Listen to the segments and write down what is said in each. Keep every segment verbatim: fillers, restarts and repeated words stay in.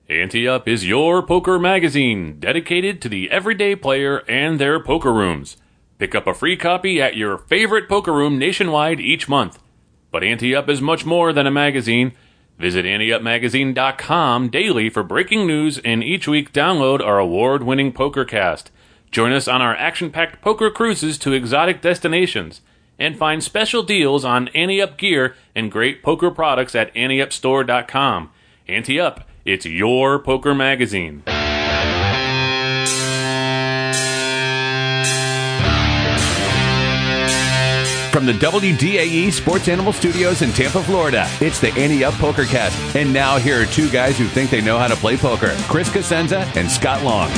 Ante Up is your poker magazine dedicated to the everyday player and their poker rooms. Pick up a free copy at your favorite poker room nationwide each month. But Ante Up is much more than a magazine. Visit ante up magazine dot com daily for breaking news, and each week download our award-winning PokerCast. Join us on our action-packed poker cruises to exotic destinations, and find special deals on Ante Up gear and great poker products at ante up store dot com. Ante Up, it's your poker magazine. From the W D A E Sports Animal Studios in Tampa, Florida, it's the Ante Up PokerCast. And now here are two guys who think they know how to play poker, Chris Cosenza and Scott Long.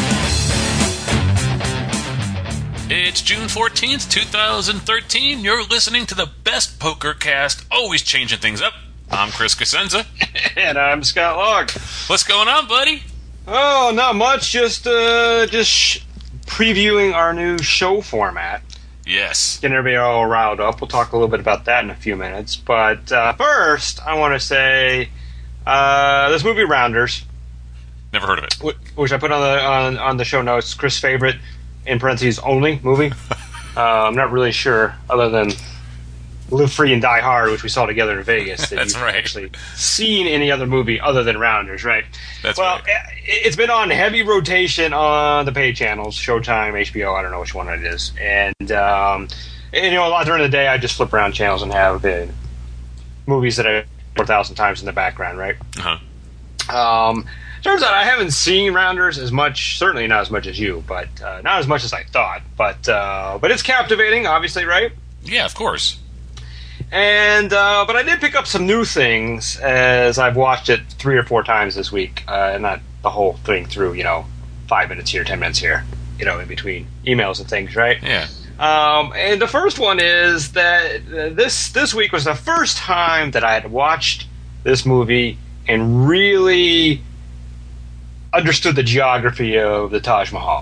It's June fourteenth, twenty thirteen. You're listening to the best PokerCast, always changing things up. I'm Chris Cosenza. And I'm Scott Long. What's going on, buddy? Oh, not much. Just uh, just sh- previewing our new show format. Yes. Getting everybody all riled up. We'll talk a little bit about that in a few minutes. But uh, first, I want to say uh, this movie Rounders. Never heard of it. Which I put on the on, on the show notes. Chris' favorite, in parentheses, only movie. uh, I'm not really sure, other than Live Free and Die Hard, which we saw together in Vegas. That That's you've right. actually seen any other movie other than Rounders, right? That's well, right. it, it's been on heavy rotation on the paid channels, Showtime, H B O, I don't know which one it is. And, um, and you know, a lot during the day, I just flip around channels and have uh, movies that I've four thousand times in the background, right? Uh-huh. Um, turns out I haven't seen Rounders as much, certainly not as much as you, but uh, not as much as I thought. But uh, but it's captivating, obviously, right? Yeah, of course. And uh, but I did pick up some new things as I've watched it three or four times this week, uh, and not the whole thing through, you know, five minutes here, ten minutes here, you know, in between emails and things, right? Yeah. Um, and the first one is that uh, this this week was the first time that I had watched this movie and really understood the geography of the Taj Mahal.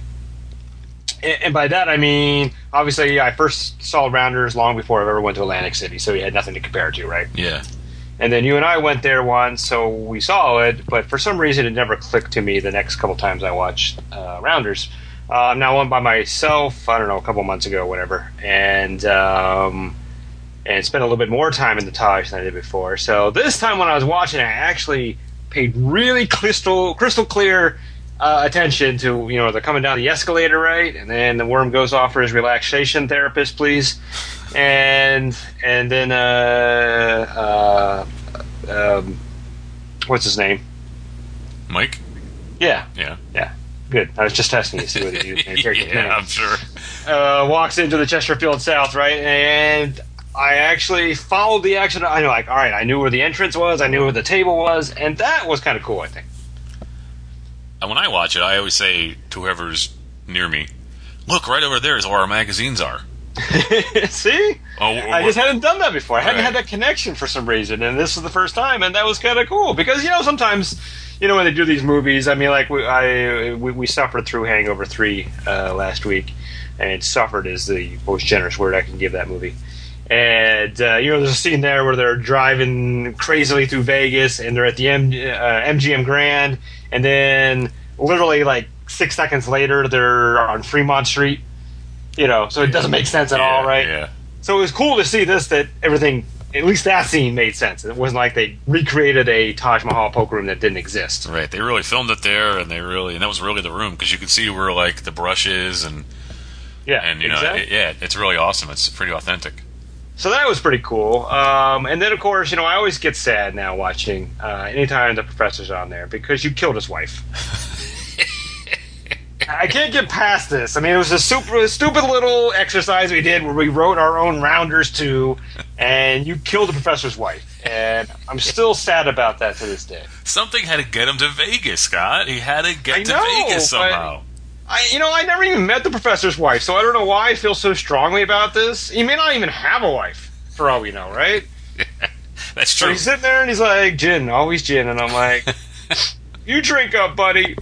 And by that I mean, obviously, I first saw Rounders long before I ever went to Atlantic City, so you had nothing to compare to, right? Yeah. And then you and I went there once, so we saw it, but for some reason it never clicked to me the next couple times I watched uh, Rounders. Uh, now I went by myself, I don't know, a couple months ago, whatever, and um, and spent a little bit more time in the Taj than I did before. So this time when I was watching it, I actually paid really crystal crystal clear Uh, attention to, you know, they're coming down the escalator, right? And then the worm goes off for his relaxation therapist, please. And and then, uh, uh, um, what's his name? Mike? Yeah. Yeah. Yeah. Good. I was just testing you to see what he was. Yeah, I'm sure. Uh, walks into the Chesterfield South, right? And I actually followed the action. I know, like, all right, I knew where the entrance was, I knew where the table was, and that was kind of cool, I think. And when I watch it, I always say to whoever's near me, look, right over there is where our magazines are. See? Oh, I just hadn't done that before. I hadn't right. had that connection for some reason, and this was the first time, and that was kind of cool. Because, you know, sometimes, you know, when they do these movies, I mean, like, we, I, we, we suffered through Hangover three uh, last week, and suffered is the most generous word I can give that movie. And, uh, you know, there's a scene there where they're driving crazily through Vegas, and they're at the M- uh, M G M Grand, and then literally like six seconds later, they're on Fremont Street. You know, so it doesn't make sense at yeah, all, right? Yeah. So it was cool to see this, that everything, at least that scene made sense. It wasn't like they recreated a Taj Mahal poker room that didn't exist. Right. They really filmed it there, and they really, and that was really the room, because you could see where, like, the brush is, and, Yeah, and you know, exactly. it, yeah, it's really awesome. It's pretty authentic. So that was pretty cool. Um, and then, of course, you know, I always get sad now watching uh, anytime the professor's on there, because you killed his wife. I can't get past this. I mean, it was a super stupid little exercise we did where we wrote our own Rounders too, and you killed the professor's wife. And I'm still sad about that to this day. Something had to get him to Vegas, Scott. He had to get I to know, Vegas but- somehow. I, you know, I never even met the professor's wife, so I don't know why I feel so strongly about this. He may not even have a wife, for all we know, right? That's So true. he's sitting there and he's like, gin, always gin. And I'm like, you drink up, buddy.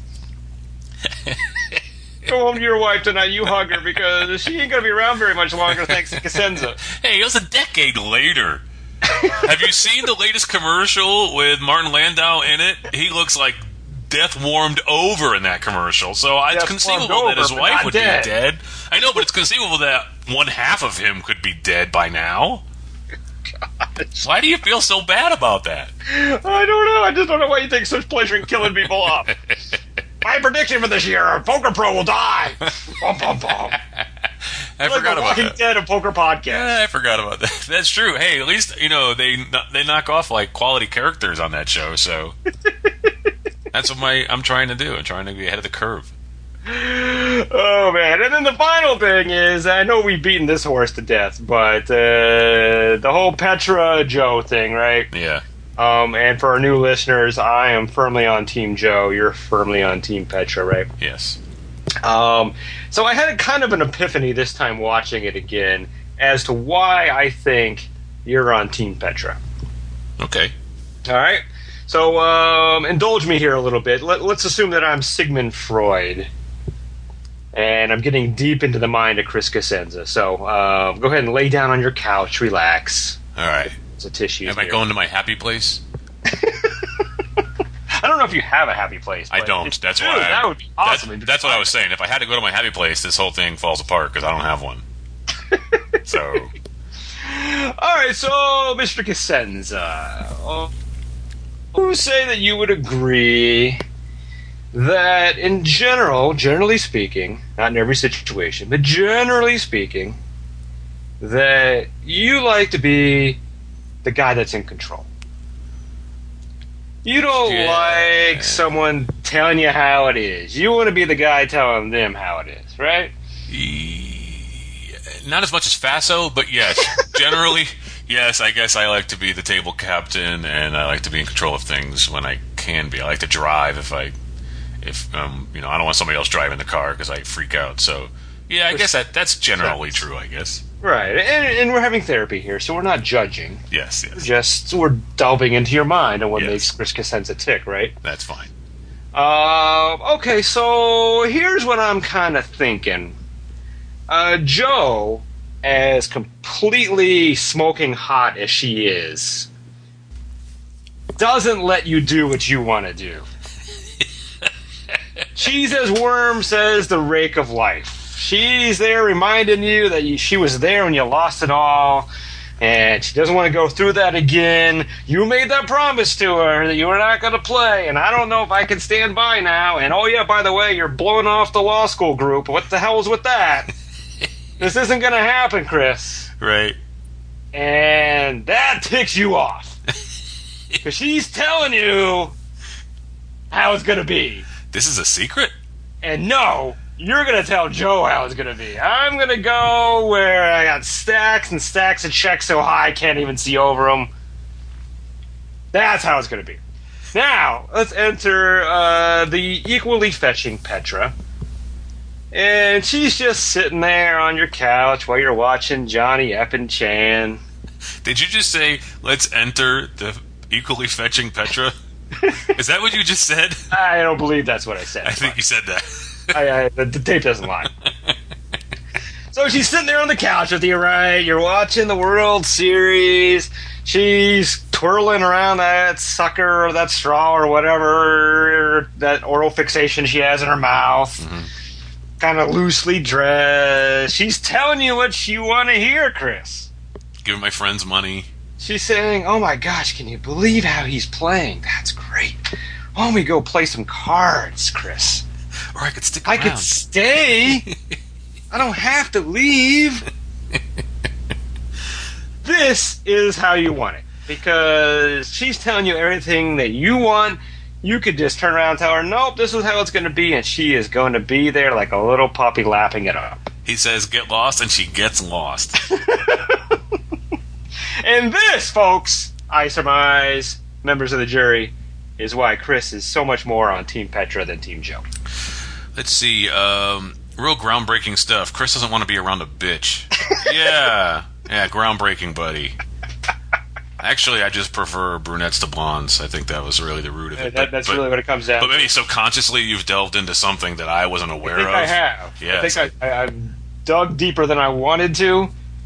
Go home to your wife tonight, you hug her, because she ain't going to be around very much longer thanks to Cosenza. Hey, it was a decade later. Have you seen the latest commercial with Martin Landau in it? He looks like death warmed over in that commercial. So it's Death conceivable warmed that his over, but wife not would dead. be dead. I know, but it's conceivable that one half of him could be dead by now. Why do you feel so bad about that? I don't know. I just don't know why you take such pleasure in killing people off. My prediction for this year: Poker Pro will die. Bum, bum, bum. I Like forgot the about Walking that. Dead of poker podcast. Yeah, I forgot about that. That's true. Hey, at least you know they they knock off like quality characters on that show. So that's what my I'm trying to do. I'm trying to be ahead of the curve. Oh man! And then the final thing is, I know we've beaten this horse to death, but uh, the whole Petra Joe thing, right? Yeah. Um, and for our new listeners, I am firmly on Team Joe. You're firmly on Team Petra, right? Yes. Um, so I had a kind of an epiphany this time watching it again as to why I think you're on Team Petra. Okay. All right. So um, indulge me here a little bit. Let, let's assume that I'm Sigmund Freud, and I'm getting deep into the mind of Chris Cosenza. So uh, go ahead and lay down on your couch, relax. All right. It's a tissue. Am I going to my happy place? I don't know if you have a happy place. I but don't. if That's you why. do, I, that would be awesome. That's, that's what I was saying. If I had to go to my happy place, this whole thing falls apart because I don't have one. So. All right, so Mister Cosenza, uh, who say that you would agree that, in general, generally speaking, not in every situation, but generally speaking, that you like to be the guy that's in control. You don't Yeah. like someone telling you how it is. You want to be the guy telling them how it is, right? Not as much as Faso, but yes, generally, yes. I guess I like to be the table captain, and I like to be in control of things when I can be. I like to drive if I, if um, you know, I don't want somebody else driving the car because I freak out. So, yeah, I guess that that's generally true. I guess. Right, and, and we're having therapy here, so we're not judging. Yes, yes, Just we're delving into your mind and what Yes. makes Chris Cosenza tick, right? that's fine. Uh, okay, so here's what I'm kind of thinking. Uh, Joe, as completely smoking hot as she is, doesn't let you do what you want to do. She's as worms as the rake of life. She's there reminding you that you, she was there when you lost it all, and she doesn't want to go through that again. You made that promise to her that you were not going to play, and I don't know if I can stand by now. And oh yeah, by the way, you're blowing off the law school group. What the hell's with that? This isn't going to happen, Chris. Right. And that ticks you off. Because she's telling you how it's going to be. This is a secret. And no, you're going to tell Joe how it's going to be. I'm going to go where I got stacks and stacks of checks so high I can't even see over them. That's how it's going to be. Now, let's enter uh, the equally fetching Petra. And she's just sitting there on your couch while you're watching Johnny Eppin Chan. Did you just say, let's enter the equally fetching Petra? Is that what you just said? I don't believe that's what I said. I think you said that. I, I, the, the tape doesn't lie. So she's sitting there on the couch with you, right? You're watching the World Series. She's twirling around that sucker or that straw or whatever, that oral fixation she has in her mouth. Mm-hmm. Kind of loosely dressed. She's telling you what you want to hear, Chris. Giving my friends money. She's saying, oh my gosh, can you believe how he's playing? That's great. Why don't we go play some cards, Chris? Or I could stick I around. could stay. I don't have to leave. This is how you want it. Because she's telling you everything that you want. You could just turn around and tell her, nope, this is how it's going to be, and she is going to be there like a little puppy lapping it up. He says, get lost, and she gets lost. And this, folks, I surmise, members of the jury, is why Chris is so much more on Team Petra than Team Joe. Let's see. Um, real groundbreaking stuff. Chris doesn't want to be around a bitch. Yeah. Yeah, groundbreaking, buddy. Actually, I just prefer brunettes to blondes. I think that was really the root of it. That, but, that's but, really what it comes down But to. maybe subconsciously you've delved into something that I wasn't aware I think of. I have. Yes. I think I, I, I've dug deeper than I wanted to.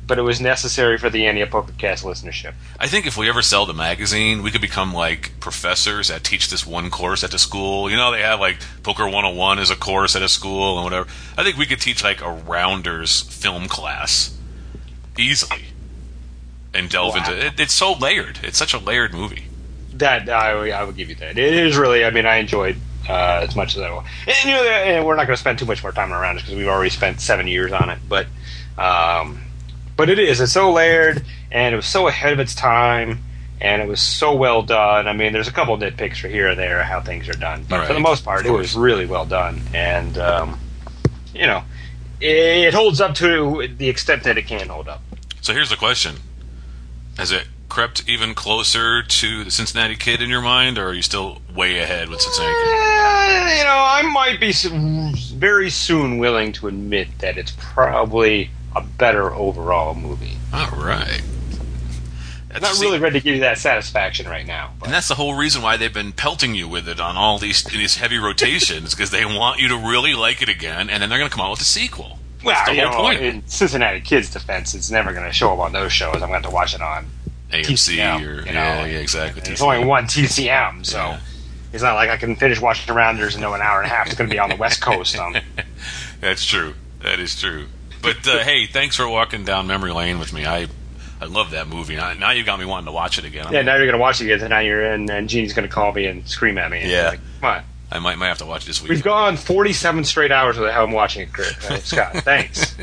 but it was necessary for the Ante Up PokerCast listenership. I think if we ever sell the magazine, we could become like professors that teach this one course at the school. You know, they have like Poker one oh one as a course at a school and whatever. I think we could teach like a Rounders film class easily and delve wow. into it. It's so layered. It's such a layered movie. That I, I would give you that. It is really. I mean, I enjoyed uh, as much as I will. And, you know, and we're not going to spend too much more time around this because we've already spent seven years on it. But, um, but it is. It's so layered, and it was so ahead of its time, and it was so well done. I mean, there's a couple nitpicks for here or there how things are done, but right. for the most part, it was really well done. And um, you know, it, it holds up to the extent that it can hold up. So here's the question: has it crept even closer to the Cincinnati Kid in your mind, or are you still way ahead with Cincinnati Kid? Uh, you know, I might be very soon willing to admit that it's probably a better overall movie. All right. I'm not really ready to give you that satisfaction right now. But. And that's the whole reason why they've been pelting you with it on all these these heavy rotations, because they want you to really like it again, and then they're going to come out with a sequel. Well, that's the you whole know, point. In Cincinnati Kid's defense, it's never going to show up on those shows. I'm going to have to watch it on A M C T C M, or you know, yeah, yeah, exactly. There's T C M. only one T C M, so Yeah. it's not like I can finish watching Rounders in no an hour and a half. It's going to be on the West Coast. Um. That's true. That is true. But uh, hey, thanks for walking down memory lane with me. I I love that movie. Now, now you got me wanting to watch it again. I'm Yeah, like, now you're going to watch it again. And now you're in, and Jeannie's going to call me and scream at me. And Yeah. like, come on. I might might have to watch it this week. We've gone forty-seven straight hours without him watching it, Chris. Uh, Scott, thanks.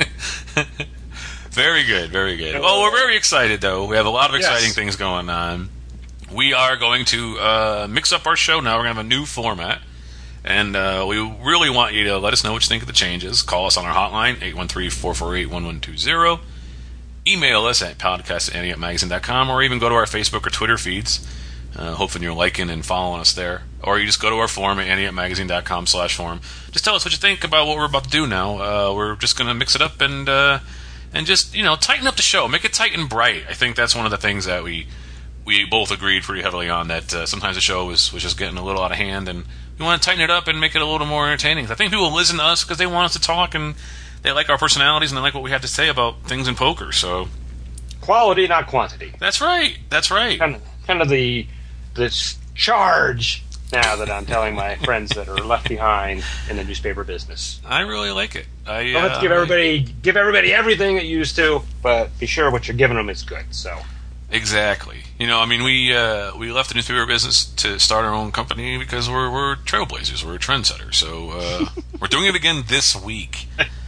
Very good, very good. Well, we're very excited, though. We have a lot of exciting Yes. things going on. We are going to uh, mix up our show now. We're going to have a new format. And uh, we really want you to let us know what you think of the changes. Call us on our hotline, eight one three, four four eight, one one two zero. Email us at podcast at ante up magazine dot com, or even go to our Facebook or Twitter feeds. Uh, hoping you're liking and following us there. Or you just go to our forum at ante up magazine dot com slash forum. Just tell us what you think about what we're about to do now. Uh, we're just going to mix it up and uh, and just, you know, tighten up the show. Make it tight and bright. I think that's one of the things that we we both agreed pretty heavily on, that uh, sometimes the show was, was just getting a little out of hand, and we want to tighten it up and make it a little more entertaining. I think people listen to us because they want us to talk, and they like our personalities, and they like what we have to say about things in poker. So Quality, not quantity. that's right. That's right. Kind of, kind of the the charge now that I'm telling my friends that are left behind in the newspaper business. I really like it. I You don't have to give uh, everybody give everybody everything that you used to, but be sure what you're giving them is good. So Exactly. You know, I mean, we uh, we left the newspaper business to start our own company because we're we're trailblazers, we're trendsetters. So uh, we're doing it again this week.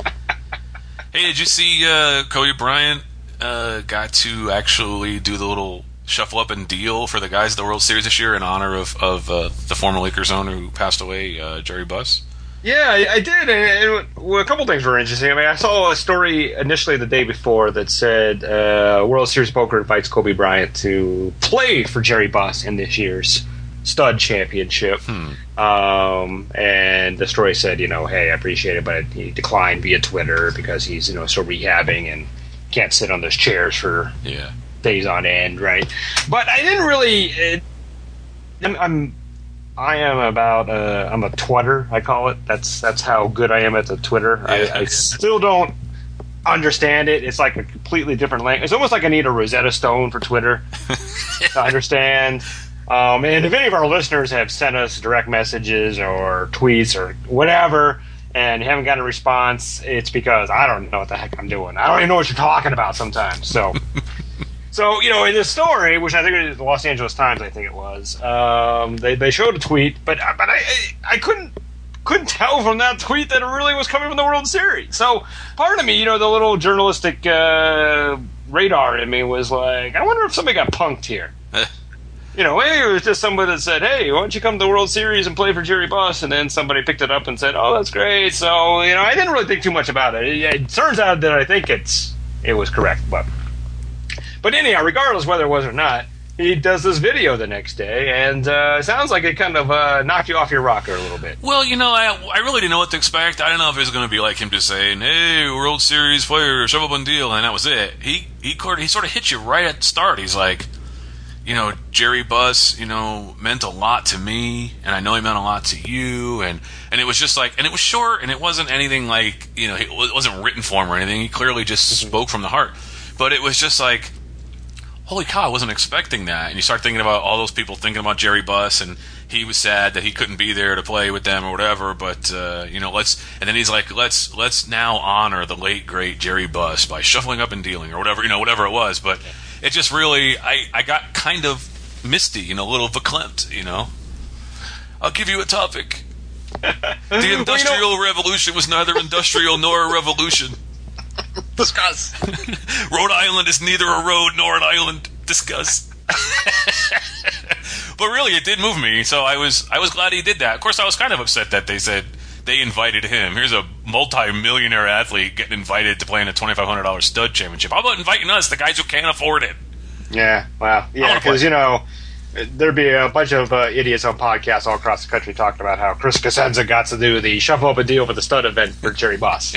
Hey, did you see uh, Kobe Bryant uh, got to actually do the little shuffle up and deal for the guys at the World Series this year in honor of of uh, the former Lakers owner who passed away, uh, Jerry Buss? yeah, I, I did, and, and well, a couple things were interesting. I mean, I saw a story initially the day before that said uh, World Series Poker invites Kobe Bryant to play for Jerry Buss in this year's Stud Championship. Hmm. Um, and the story said, you know, hey, I appreciate it, but he declined via Twitter because he's, you know, still rehabbing and can't sit on those chairs for Yeah. days on end, right? But I didn't really. It, I'm, I'm I am about uh, I'm a twitter, I call it. That's that's how good I am at the Twitter. Yeah. I, I still don't understand it. It's like a completely different language. It's almost like I need a Rosetta Stone for Twitter to understand. Um, and if any of our listeners have sent us direct messages or tweets or whatever, and haven't gotten a response, it's because I don't know what the heck I'm doing. I don't even know what you're talking about sometimes. So. So, you know, in this story, which I think it was the Los Angeles Times, I think it was, um, they they showed a tweet, but but I I couldn't couldn't tell from that tweet that it really was coming from the World Series. So, part of me, you know, the little journalistic uh, radar in me was like, I wonder if somebody got punked here. You know, maybe it was just somebody that said, hey, why don't you come to the World Series and play for Jerry Buss? And then somebody picked it up and said, oh, that's great. So, you know, I didn't really think too much about it. It, it turns out that I think it's it was correct, but... But anyhow, regardless whether it was or not, he does this video the next day, and uh, it sounds like it kind of uh, knocked you off your rocker a little bit. Well, you know, I I really didn't know what to expect. I didn't know if it was going to be like him just saying, hey, World Series player, shove up and deal, and that was it. He, he, he sort of hit you right at the start. He's like, you know, Jerry Buss, you know, meant a lot to me, and I know he meant a lot to you, and, and it was just like, and it was short, and it wasn't anything like, you know, it wasn't written form or anything. He clearly just Mm-hmm. spoke from the heart. But it was just like, holy cow, I wasn't expecting that. And you start thinking about all those people thinking about Jerry Buss, and he was sad that he couldn't be there to play with them or whatever. But uh, you know, let's and then he's like, let's let's now honor the late great Jerry Buss by shuffling up and dealing or whatever, you know, whatever it was. But it just really, I, I got kind of misty, you know, a little verklempt, you know. I'll give you a topic. The Industrial well, you know, Revolution was neither industrial nor a revolution. Discuss. Rhode Island is neither a road nor an island. Discuss. But really, it did move me, so I was I was glad he did that. Of course, I was kind of upset that they said they invited him. Here's a multi-millionaire athlete getting invited to play in a twenty-five hundred dollars stud championship. How about inviting us, the guys who can't afford it? Yeah, wow. Yeah, because, you know, there'd be a bunch of uh, idiots on podcasts all across the country talking about how Chris Cosenza got to do the shuffle up a deal for the stud event for Jerry Buss.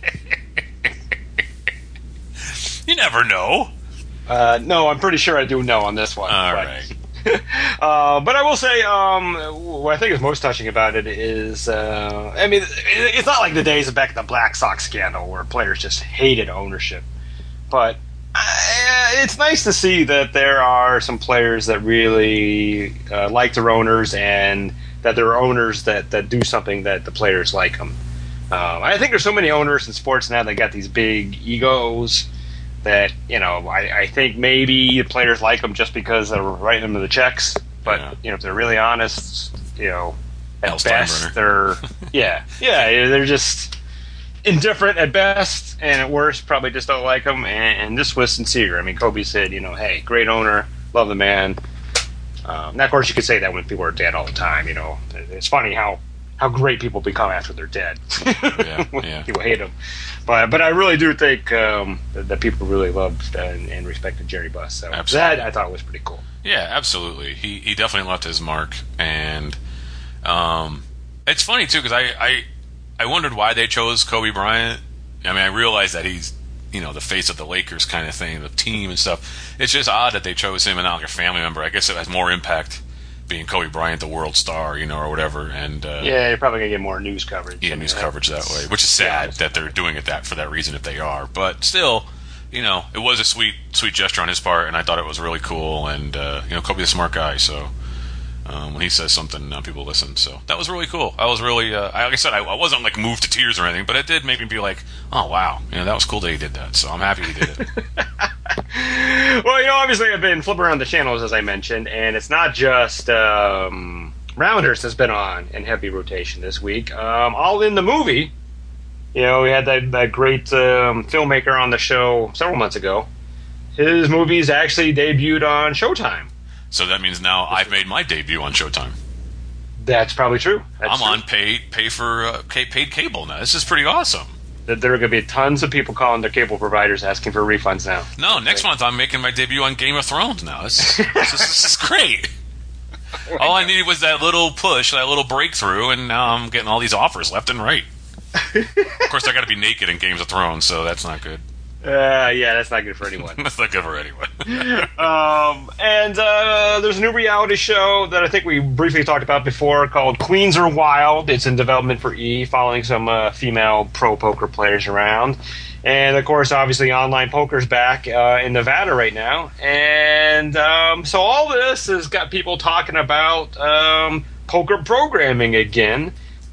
You never know. Uh, no, I'm pretty sure I do know on this one. All but, right. uh, but I will say, um, what I think is most touching about it is, uh, I mean, it's not like the days of back in the Black Sox scandal where players just hated ownership. But uh, it's nice to see that there are some players that really uh, like their owners, and that there are owners that, that do something that the players like them. Um, I think there's so many owners in sports now that got these big egos that, you know, I, I think maybe the players like them just because they're writing them the checks. But, yeah. you know, if they're really honest, you know, at Al best, Steinbrenner. they're, yeah, yeah, they're just indifferent at best, and at worst, probably just don't like them. And, and this was sincere. I mean, Kobe said, you know, hey, great owner, love the man. Um, now, of course, you could say that when people are dead all the time, you know. It's funny how, how great people become after they're dead. Yeah, yeah. People hate them. But but I really do think um, that, that people really loved and, and respected Jerry Buss. So absolutely. That I thought was pretty cool. Yeah, absolutely. He he definitely left his mark, and um, it's funny too because I, I I wondered why they chose Kobe Bryant. I mean, I realized that he's, you know, the face of the Lakers kind of thing, the team and stuff. It's just odd that they chose him and not like a family member. I guess it has more impact being Kobe Bryant, the world star, you know, or whatever. And uh, yeah, you're probably gonna get more news coverage. Yeah, I mean, news coverage that way, which is sad yeah. that they're doing it that for that reason if they are. But still, you know, it was a sweet, sweet gesture on his part, and I thought it was really cool. And uh, you know, Kobe's a smart guy, so um, when he says something, uh, people listen. So that was really cool. I was really, uh, like I said, I, I wasn't like moved to tears or anything, but it did make me be like, oh wow, you know, that was cool that he did that. So I'm happy he did it. Well, you know, obviously I've been flipping around the channels, as I mentioned, and it's not just um, Rounders that's been on in heavy rotation this week. Um, All in the Movie, you know, we had that, that great um, filmmaker on the show several months ago. His movies actually debuted on Showtime. So that means now I've made my debut on Showtime. That's probably true. That's I'm true. on paid pay for uh, paid cable now. This is pretty awesome. That there are going to be tons of people calling their cable providers asking for refunds now. No, next month I'm making my debut on Game of Thrones now. This, this, this, this is great. All I needed was that little push, that little breakthrough, and now I'm getting all these offers left and right. Of course, I got to be naked in Games of Thrones, so that's not good. Uh, yeah, that's not good for anyone. That's not good for anyone. um, and uh, there's a new reality show that I think we briefly talked about before called Queens Are Wild. It's in development for E! Following some uh, female pro poker players around. And, of course, obviously online poker's back uh, in Nevada right now. And um, so all this has got people talking about um, poker programming again.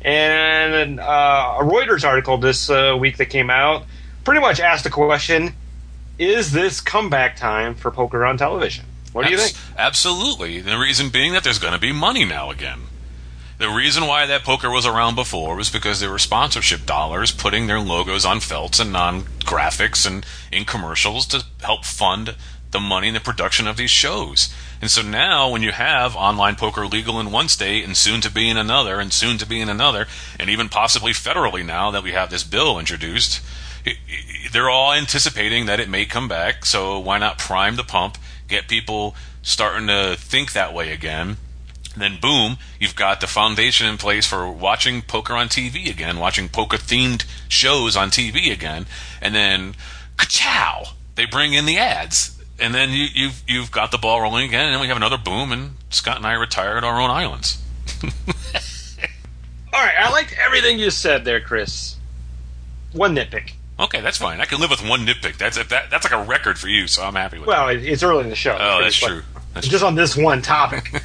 And uh, a Reuters article this uh, week that came out pretty much asked the question, is this comeback time for poker on television? What do you Abs- think? Absolutely. The reason being that there's going to be money now again. The reason why that poker was around before was because there were sponsorship dollars putting their logos on felts and on graphics and in commercials to help fund the money and the production of these shows. And so now when you have online poker legal in one state and soon to be in another and soon to be in another, and even possibly federally now that we have this bill introduced, it, it, they're all anticipating that it may come back. So why not prime the pump, get people starting to think that way again? And then boom, you've got the foundation in place for watching poker on T V again, watching poker-themed shows on T V again, and then ka-chow, they bring in the ads. And then you, you've you've got the ball rolling again, and then we have another boom, and Scott and I retired our own islands. All right, I liked everything you said there, Chris. One nitpick. Okay, that's fine. I can live with one nitpick. That's if that, that's like a record for you, so I'm happy with well, that. Well, it's early in the show. Oh, that's like, true. That's just true. on this one topic.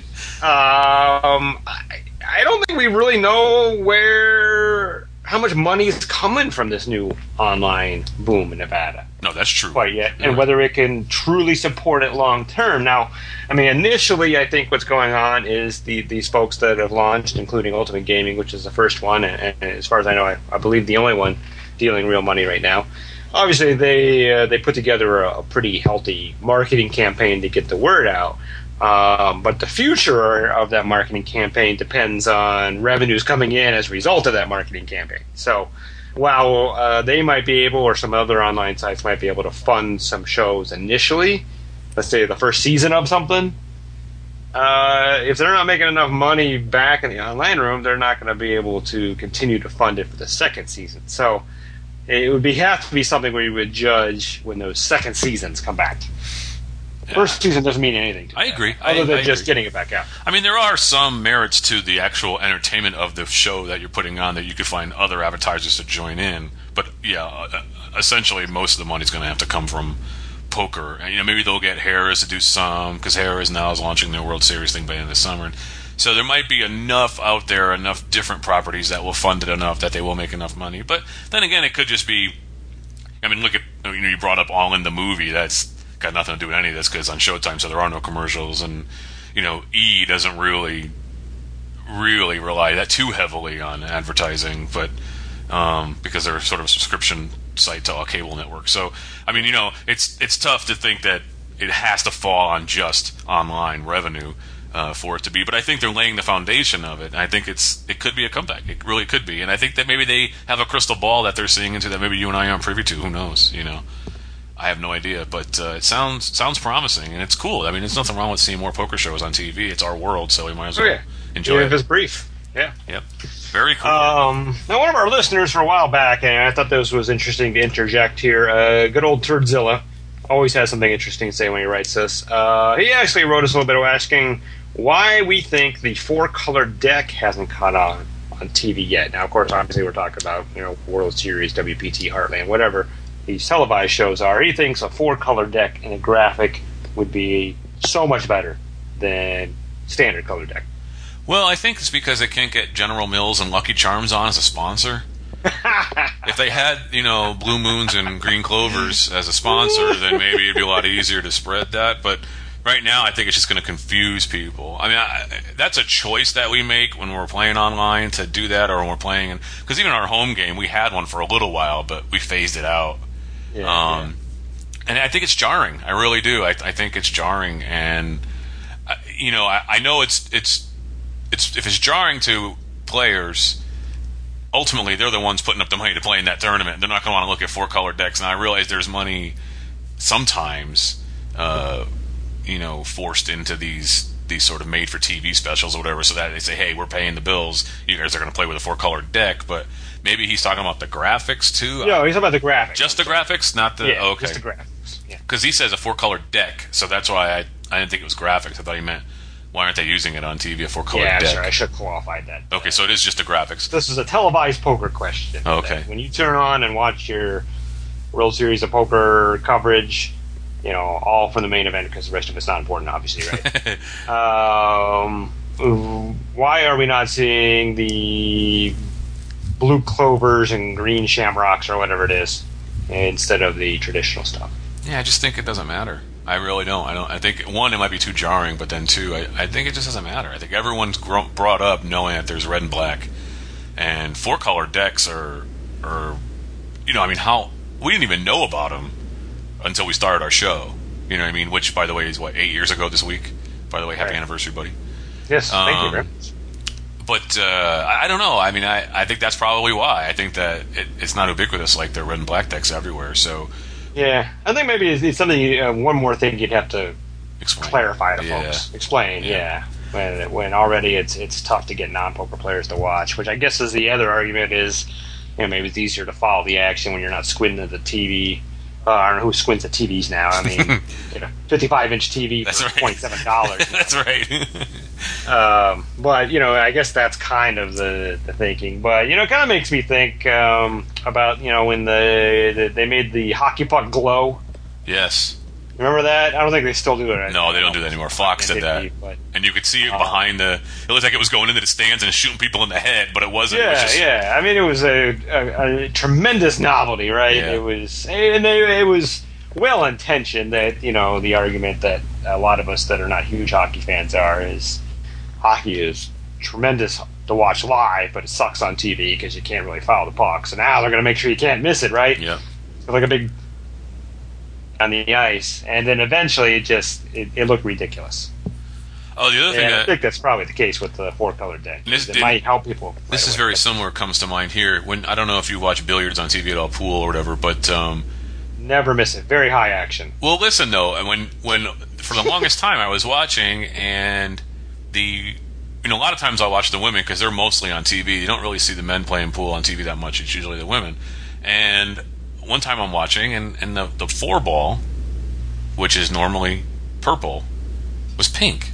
um, I, I don't think we really know where how much money is coming from this new online boom in Nevada. No, that's true. Quite yet, You're and right. whether it can truly support it long term. Now, I mean, initially, I think what's going on is the these folks that have launched, including Ultimate Gaming, which is the first one, and, and as far as I know, I, I believe the only one dealing real money right now. Obviously, they uh, they put together a, a pretty healthy marketing campaign to get the word out. Um, but the future of that marketing campaign depends on revenues coming in as a result of that marketing campaign. So while uh, they might be able, or some other online sites might be able to fund some shows initially, let's say the first season of something, uh, if they're not making enough money back in the online room, they're not going to be able to continue to fund it for the second season. So it would be have to be something where you would judge when those second seasons come back. Yeah. First season doesn't mean anything to I me, agree. other I- than I just agree. getting it back out. I mean, there are some merits to the actual entertainment of the show that you're putting on that you could find other advertisers to join in. But yeah, uh, essentially, most of the money's going to have to come from poker. And, you know, maybe they'll get Harris to do some because Harris now is launching their World Series thing by the end of the summer. So there might be enough out there, enough different properties that will fund it enough that they will make enough money. But then again, it could just be. I mean, look at you know you brought up All in the Movie. That's got nothing to do with any of this because on Showtime, so there are no commercials, and you know E doesn't really, really rely that too heavily on advertising, but um, because they're sort of a subscription site to all cable networks. So I mean, you know, it's it's tough to think that it has to fall on just online revenue uh, for it to be. But I think they're laying the foundation of it, and I think it's it could be a comeback. It really could be, and I think that maybe they have a crystal ball that they're seeing into that maybe you and I aren't privy to. Who knows? You know. I have no idea, but uh, it sounds sounds promising, and it's cool. I mean, there's nothing wrong with seeing more poker shows on T V. It's our world, so we might as Oh well yeah, enjoy Even it. if it's brief. Yeah. Yep, very cool. Um, now, one of our listeners for a while back, and I thought this was interesting to interject here, uh, good old Turdzilla, always has something interesting to say when he writes this. Uh, he actually wrote us a little bit asking why we think the four-color deck hasn't caught on on T V yet. Now, of course, obviously we're talking about you know World Series, W P T, Heartland, whatever these televised shows are. He thinks a four-color deck and a graphic would be so much better than standard color deck. Well, I think it's because they can't get General Mills and Lucky Charms on as a sponsor. If they had, you know, Blue Moons and Green Clovers as a sponsor, then maybe it'd be a lot easier to spread that. But right now, I think it's just going to confuse people. I mean, I, that's a choice that we make when we're playing online to do that, or when we're playing. Because even our home game, we had one for a little while, but we phased it out. Yeah, um, And I think it's jarring. I really do. I, I think it's jarring, and uh, you know, I, I know it's it's it's if it's jarring to players. Ultimately, they're the ones putting up the money to play in that tournament. They're not going to want to look at four-color decks. And I realize there's money sometimes, uh, you know, forced into these these sort of made-for-T V specials or whatever, so that they say, hey, we're paying the bills. You guys are going to play with a four-color deck. But maybe he's talking about the graphics, too. No, he's talking about the graphics. Just the graphics, not the... Yeah, okay. just the graphics. Yeah. Because he says a four-color deck, so that's why I, I didn't think it was graphics. I thought he meant, why aren't they using it on T V, a four-color Yeah, deck? sure, I should have qualified that. Okay, so it is just the graphics. This is a televised poker question. Okay. When you turn on and watch your World Series of Poker coverage, you know, all from the main event, because the rest of it's not important, obviously, right? um, why are we not seeing the blue clovers and green shamrocks or whatever it is instead of the traditional stuff? Yeah, I just think it doesn't matter. I really don't. I don't. I think one, it might be too jarring, but then two, I, I think it just doesn't matter. I think everyone's gro- brought up knowing that there's red and black, and four color decks are, are, you know, I mean, how we didn't even know about them until we started our show. You know what I mean? Which, by the way, is what eight years ago this week. By the way, happy Right. anniversary, buddy. Yes, thank you Um, very much. But uh, I I don't know. I mean, I, I think that's probably why. I think that it, it's not ubiquitous like the red and black decks everywhere. So Yeah, I think maybe it's, it's something. You, uh, one more thing you'd have to explain. clarify to Yeah. folks. Explain, Yeah. yeah. When when already it's it's tough to get non poker players to watch, which I guess is the other argument is, you know, maybe it's easier to follow the action when you're not squinting at the T V. Uh, I don't know who squints at T Vs now. I mean, you know, fifty-five inch T V That's for right. twenty-seven dollars. That's right. um, but you know, I guess that's kind of the, the thinking. But you know, it kind of makes me think um, about you know when the, the they made the hockey puck glow. Yes. Remember that? I don't think they still do it. No, they don't do that anymore. Fox did that, and you could see it behind the. It looked like it was going into the stands and shooting people in the head, but it wasn't. Yeah, it was just, yeah. I mean, it was a, a, a tremendous novelty, right? Yeah. It was, and they, it was well intentioned. That you know, the argument that a lot of us that are not huge hockey fans are is hockey is tremendous to watch live, but it sucks on T V because you can't really follow the puck. So now they're going to make sure you can't miss it, right? Yeah. It's like a big on the ice, and then eventually it just it, it looked ridiculous. Oh, the other thing And I that, think that's probably the case with the four color deck. This It did- might help people. right this is away. very similar. Comes to mind here. When I don't know if you watch billiards on T V at all, pool or whatever, but um, Never miss it. Very high action. well, listen though. And when when for the longest time I was watching, and the you know a lot of times I watch the women because they're mostly on T V. You don't really see the men playing pool on T V that much. It's usually the women. And one time I'm watching, and, and the the four ball, which is normally purple, was pink.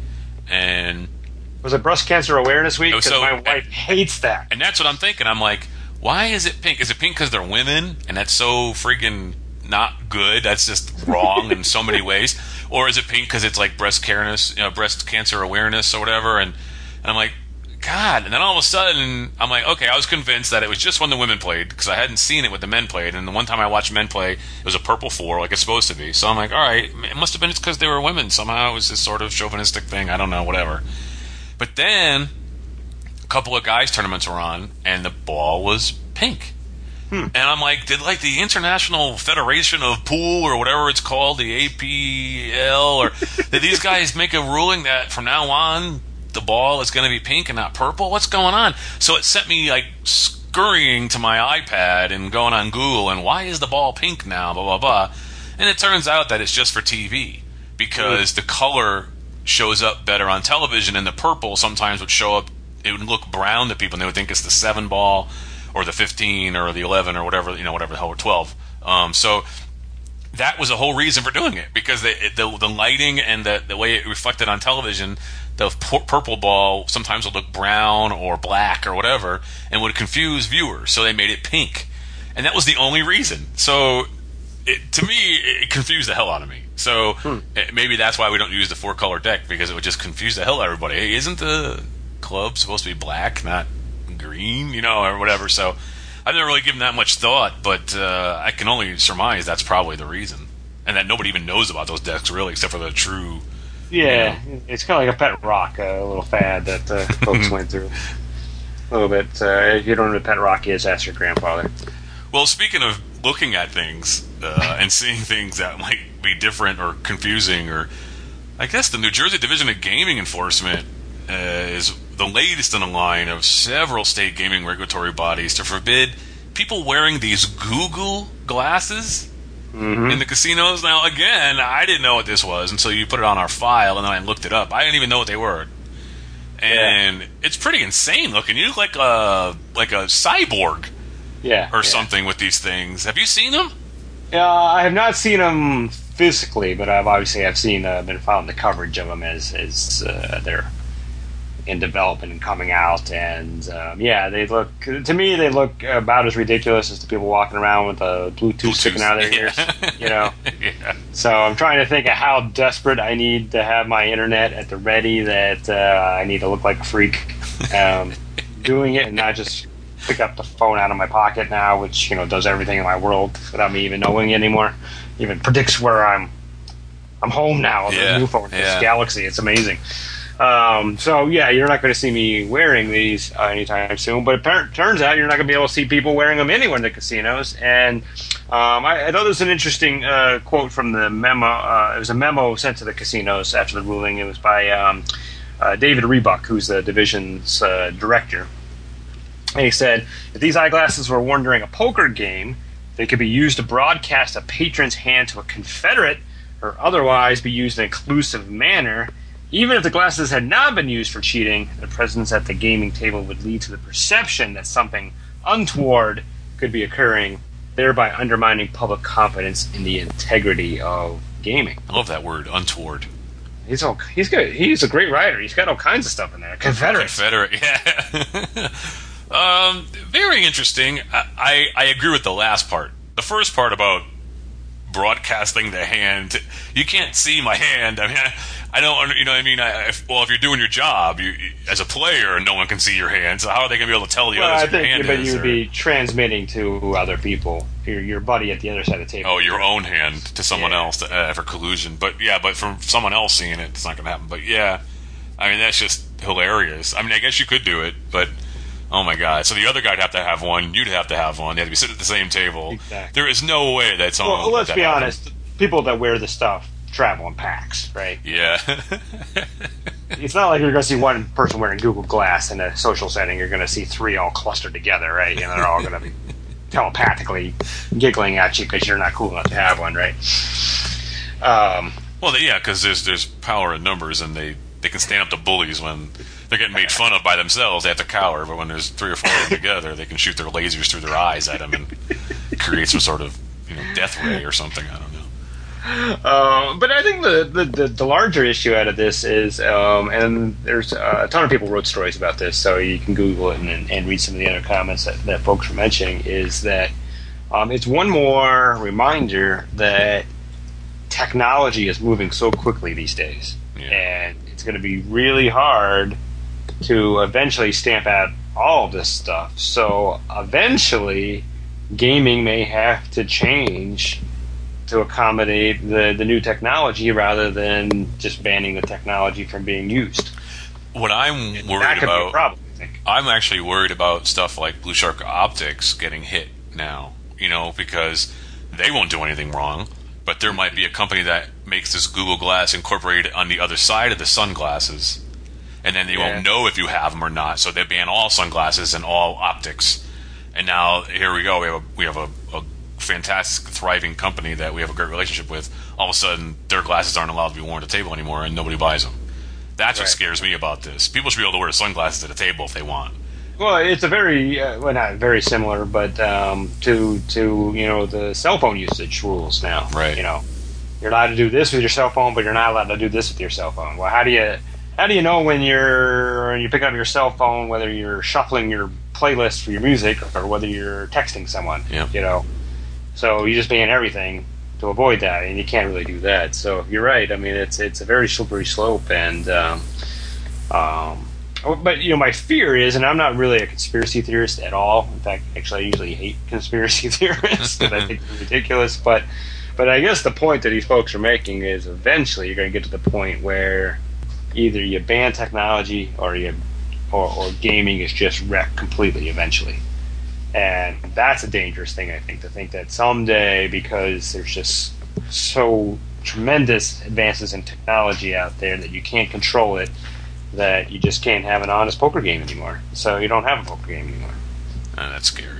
And Was it breast cancer awareness week? Oh, Because so- my wife hates that. and that's what I'm thinking. I'm like, why is it pink? Is it pink because they're women? And that's so freaking not good. That's just wrong in so many ways. Or is it pink because it's like breast careness, you know, breast cancer awareness or whatever? And, and I'm like, God. And then all of a sudden, I'm like, okay, I was convinced that it was just when the women played because I hadn't seen it when the men played. And the one time I watched men play, it was a purple four, like it's supposed to be. So I'm like, all right, it must have been because they were women. Somehow it was this sort of chauvinistic thing. I don't know, whatever. But then a couple of guys tournaments were on, and the ball was pink. Hmm. And I'm like, did like the International Federation of Pool or whatever it's called, the A P L, or did these guys make a ruling that from now on the ball is going to be pink and not purple? What's going on? So it sent me like scurrying to my iPad and going on Google, and why is the ball pink now? Blah blah blah. And it turns out that it's just for T V because the color shows up better on television, and the purple sometimes would show up. It would look brown to people, and they would think it's the seven ball or the fifteen or the eleven or whatever, you know, whatever the hell, or twelve. Um, so that was the whole reason for doing it, because the the, the lighting and the, the way it reflected on television, the pu- purple ball sometimes would look brown or black or whatever and would confuse viewers, so they made it pink. And that was the only reason. So it, to me, it confused the hell out of me. So Hmm. it, maybe that's why we don't use the four-color deck, because it would just confuse the hell out of everybody. Hey, isn't the club supposed to be black, not green, you know, or whatever? So I've never really given that much thought, but uh, I can only surmise that's probably the reason. And that nobody even knows about those decks, really, except for the true... Yeah, it's kind of like a pet rock, uh, a little fad that uh, folks went through. A little bit. Uh, if you don't know what pet rock is, ask your grandfather. Well, speaking of looking at things uh, and seeing things that might be different or confusing, or I guess the New Jersey Division of Gaming Enforcement uh, is the latest in a line of several state gaming regulatory bodies to forbid people wearing these Google glasses Mm-hmm. in the casinos. Now, again, I didn't know what this was until you put it on our file, and then I looked it up. I didn't even know what they were. And yeah. It's pretty insane looking. You look like a like a cyborg yeah, or yeah. something with these things. Have you seen them? Uh, I have not seen them physically, but I've obviously I've seen uh, been following the coverage of them as as uh, they're in development and coming out. And um, yeah, they look to me they look about as ridiculous as the people walking around with a Bluetooth, Bluetooth. sticking out of their ears. Yeah. You know. Yeah. So I'm trying to think of how desperate I need to have my internet at the ready that uh, I need to look like a freak um, doing it and not just pick up the phone out of my pocket now, which you know does everything in my world without me even knowing anymore. Even predicts where I'm. I'm home now on Yeah. the new phone, Yeah. this Galaxy. It's amazing. Um, so yeah, you're not going to see me wearing these uh, anytime soon. But it par- turns out you're not going to be able to see people wearing them anywhere in the casinos. And um, I, I thought there was an interesting uh, quote from the memo. Uh, it was a memo sent to the casinos after the ruling. It was by um, uh, David Rebuck, who's the division's uh, director. And he said, if these eyeglasses were worn during a poker game, they could be used to broadcast a patron's hand to a confederate or otherwise be used in an inclusive manner. Even if the glasses had not been used for cheating, their presence at the gaming table would lead to the perception that something untoward could be occurring, thereby undermining public confidence in the integrity of gaming. I love that word, untoward. he's all he's good. He's a great writer. He's got all kinds of stuff in there. Confederate. Confederate, yeah. um, very interesting. I, I I agree with the last part. The first part about broadcasting the hand, you can't see my hand. I mean, I, I don't, you know what I mean? I, if, well, if you're doing your job, you, you, as a player, no one can see your hand, so how are they going to be able to tell the well, others I what your think, hand but is? you would or, be transmitting to other people, your, your buddy at the other side of the table. oh, your own hand to someone Yeah. else to, uh, for collusion. But yeah, but from someone else seeing it, it's not going to happen. But yeah, I mean, that's just hilarious. I mean, I guess you could do it, but oh my God. So the other guy'd have to have one, you'd have to have one, they had to be sitting at the same table. Exactly. There is no way that someone Well, would let's let be that happen. honest. People that wear the stuff travel in packs, right? Yeah. It's not like you're going to see one person wearing Google Glass in a social setting. You're going to see three all clustered together, right? And they're all going to be telepathically giggling at you because you're not cool enough to have one, right? Um, Well, yeah, because there's there's power in numbers, and they, they can stand up to bullies when they're getting made fun of by themselves. They have to cower, but when there's three or four of them together, they can shoot their lasers through their eyes at them and create some sort of you know death ray or something. I don't know. Uh, but I think the, the, the, the larger issue out of this is, um, and there's uh, a ton of people wrote stories about this, so you can Google it and, and read some of the other comments that, that folks were mentioning, is that um, it's one more reminder that technology is moving so quickly these days. Yeah. And it's going to be really hard to eventually stamp out all of this stuff. So eventually, gaming may have to change to accommodate the, the new technology rather than just banning the technology from being used. What I'm that worried could be a about, problem, I think. I'm actually worried about stuff like Blue Shark Optics getting hit now, you know, because they won't do anything wrong, but there might be a company that makes this Google Glass incorporated on the other side of the sunglasses, and then they Yeah. won't know if you have them or not, so they ban all sunglasses and all optics. And now, here we go, we have a, we have a, a fantastic, thriving company that we have a great relationship with. All of a sudden, their glasses aren't allowed to be worn at the table anymore, and nobody buys them. That's what Right. scares me about this. People should be able to wear sunglasses at a table if they want. Well, it's a very, uh, well, not very similar, but um, to, to, you know, the cell phone usage rules now. Right. You know, you're allowed to do this with your cell phone, but you're not allowed to do this with your cell phone. Well, how do you, how do you know when you're, when you pick up your cell phone, whether you're shuffling your playlist for your music or whether you're texting someone? Yeah. You know? So you just ban everything to avoid that, and you can't really do that. So you're right. I mean, it's it's a very slippery slope, and um, um, but you know, my fear is, and I'm not really a conspiracy theorist at all. In fact, actually, I usually hate conspiracy theorists because I think they're ridiculous. But but I guess the point that these folks are making is eventually you're going to get to the point where either you ban technology or you or, or gaming is just wrecked completely eventually. And that's a dangerous thing, I think, to think that someday, because there's just so tremendous advances in technology out there that you can't control it, that you just can't have an honest poker game anymore. So you don't have a poker game anymore. Uh, that's scary.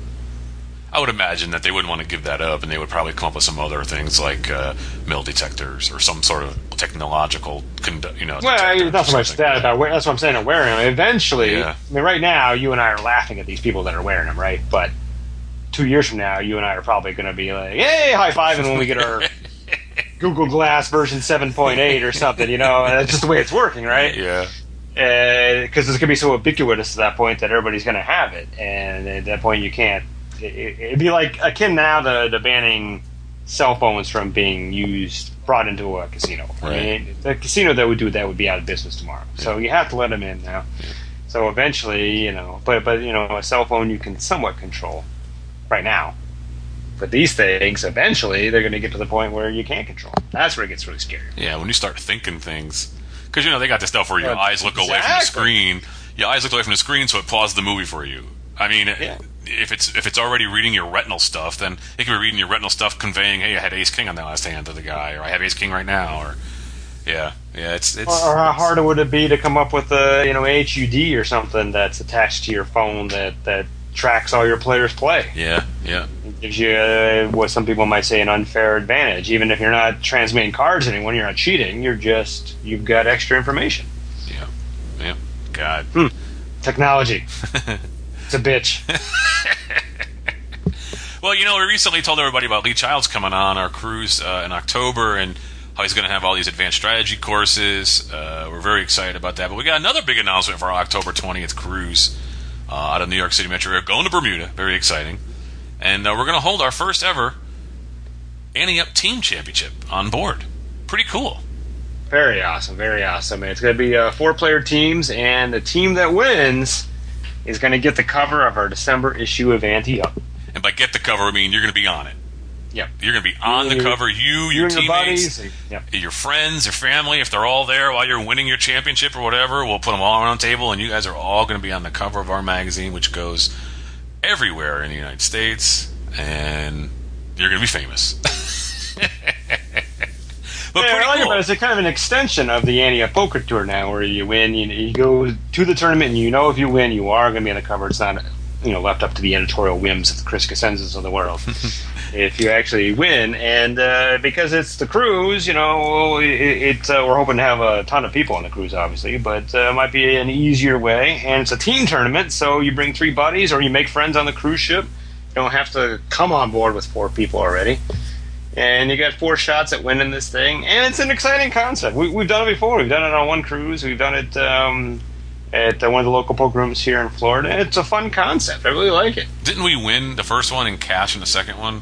I would imagine that they wouldn't want to give that up, and they would probably come up with some other things like uh, metal detectors or some sort of technological, condu- you know. Well, I mean, detector not so or much something. that about wear- that's what I'm saying. I'm wearing them. Eventually, Yeah. I mean, right now, you and I are laughing at these people that are wearing them, right? But two years from now, you and I are probably going to be like, "Hey, high fiving" when we get our Google Glass version seven point eight or something. You know, and that's just the way it's working, right? Yeah. Because it's going to be so ubiquitous at that point that everybody's going to have it, and at that point, you can't. It, it'd be like akin now to, to banning cell phones from being used, brought into a casino. I mean, the casino that would do that would be out of business tomorrow. So you have to let them in now. So eventually, you know, but but you know, a cell phone you can somewhat control right now. But these things, eventually, they're going to get to the point where you can't control. That's where it gets really scary. Yeah, when you start thinking things, because you know they got the stuff where your Uh, eyes look away from the exactly. screen. Your eyes look away from the screen, so it pauses the movie for you. I mean, Yeah. if it's if it's already reading your retinal stuff, then it can be reading your retinal stuff, conveying, "Hey, I had Ace King on the last hand to the guy," or "I have Ace King right now," or yeah, yeah, it's it's. Or, or how it's- hard would it be to come up with a you know H U D or something that's attached to your phone that, that tracks all your players' play? Yeah, yeah, It gives you uh, what some people might say an unfair advantage. Even if you're not transmitting cards to anyone, you're not cheating. You're just you've got extra information. yeah, yeah. God. Technology. It's a bitch. Well, you know, we recently told everybody about Lee Childs coming on our cruise uh, in October, and how he's going to have all these advanced strategy courses. Uh, we're very excited about that. But we got another big announcement for our October twentieth cruise uh, out of New York City Metro. We're going to Bermuda. Very exciting. And uh, we're going to hold our first ever Ante Up Team Championship on board. Pretty cool. Very awesome. Very awesome. It's going to be uh, four-player teams, and the team that wins is going to get the cover of our December issue of Ante Up. And by get the cover, I mean you're going to be on it. Yep. You're going to be on you, the cover. You, you your and teammates, your, buddies, yep. your friends, your family, if they're all there while you're winning your championship or whatever, we'll put them all around the table, and you guys are all going to be on the cover of our magazine, which goes everywhere in the United States, and you're going to be famous. But yeah, pretty I like cool. it, but it's a kind of an extension of the Ante Up Poker Tour now, where you win, you, you go to the tournament, and you know if you win, you are going to be on the cover. It's not, you know, left up to the editorial whims of the Chris Cosenzas of the world. If you actually win, and uh, because it's the cruise, you know, it, it uh, we're hoping to have a ton of people on the cruise, obviously, but uh, it might be an easier way. And it's a team tournament, so you bring three buddies, or you make friends on the cruise ship. You don't have to come on board with four people already. And you got four shots at winning this thing, and it's an exciting concept. We, we've done it before. We've done it on one cruise. We've done it um, at uh, one of the local poker rooms here in Florida. And it's a fun concept. I really like it. Didn't we win the first one and cash in the second one?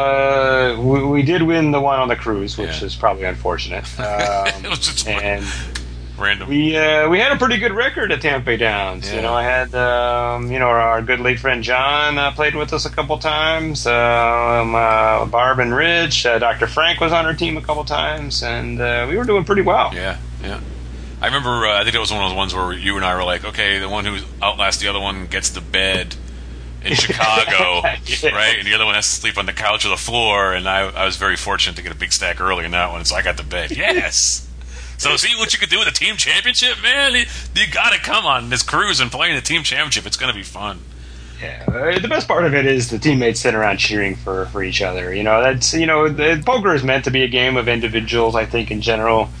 Uh, we, we did win the one on the cruise, which Yeah. is probably unfortunate. Um, It was just and random. we uh, we had a pretty good record at Tampa Bay Downs. Yeah. You know, I had um, you know our, our good late friend John uh, played with us a couple times. Um, uh, Barb and Rich, uh, Doctor Frank was on our team a couple times, and uh, we were doing pretty well. Yeah, yeah. I remember, uh, I think it was one of those ones where you and I were like, okay, the one who outlasts the other one gets the bed in Chicago, Yeah. right? And the other one has to sleep on the couch or the floor, and I, I was very fortunate to get a big stack early in that one, so I got the bed. Yes! So see what you can do with a team championship, man? You, you gotta come on this cruise and play in the team championship. It's gonna be fun. Yeah, uh, the best part of it is the teammates sitting around cheering for, for each other. You know, that's you know, the, poker is meant to be a game of individuals. I think in general,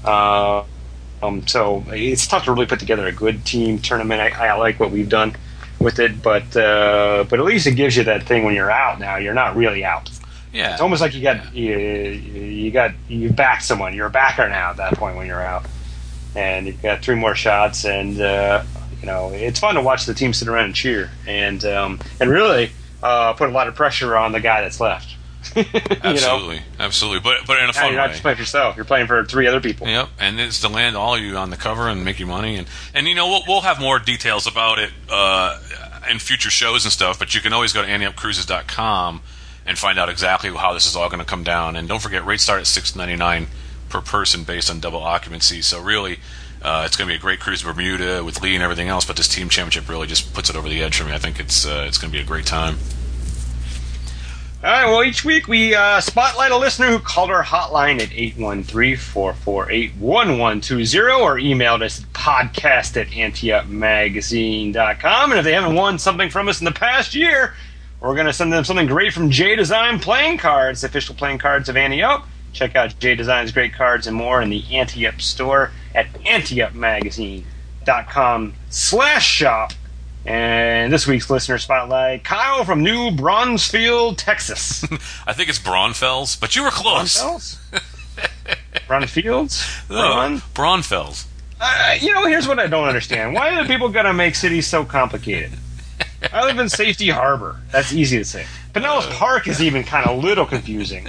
uh, um, so it's tough to really put together a good team tournament. I, I like what we've done with it, but uh, but at least it gives you that thing when you're out. Now you're not really out. Yeah. It's almost like you got you, you got you backed someone. You're a backer now at that point when you're out, and you've got three more shots, and uh, you know it's fun to watch the team sit around and cheer, and um, and really uh, put a lot of pressure on the guy that's left. you Absolutely, know? absolutely. But but in a Now fun you're not way. just playing for yourself; you're playing for three other people. Yep, and it's to land all of you on the cover and make you money, and and you know we'll we'll have more details about it uh, in future shows and stuff. But you can always go to ante up cruises dot com and find out exactly how this is all going to come down. And don't forget, rates start at six ninety-nine per person based on double occupancy. So really, uh, it's going to be a great cruise to Bermuda with Lee and everything else. But this team championship really just puts it over the edge for me. I think it's uh, it's going to be a great time. All right, well, each week we uh, spotlight a listener who called our hotline at eight one three, four four eight, one one two zero or emailed us at podcast at ante up magazine dot com. And if they haven't won something from us in the past year, we're going to send them something great from J Design Playing Cards, the official playing cards of Ante Up. Check out J Design's great cards and more in the Ante Up store at ante up magazine dot com slash shop. And this week's listener spotlight, Kyle from New Bronzefield, Texas. I think it's Braunfels, but you were close. Braunfels? Braunfields? Braun? No, Braunfels. Uh, you know, here's what I don't understand. Why do people got to make cities so complicated? I live in Safety Harbor. That's easy to say. Pinellas Uh, Park is even kind of a little confusing.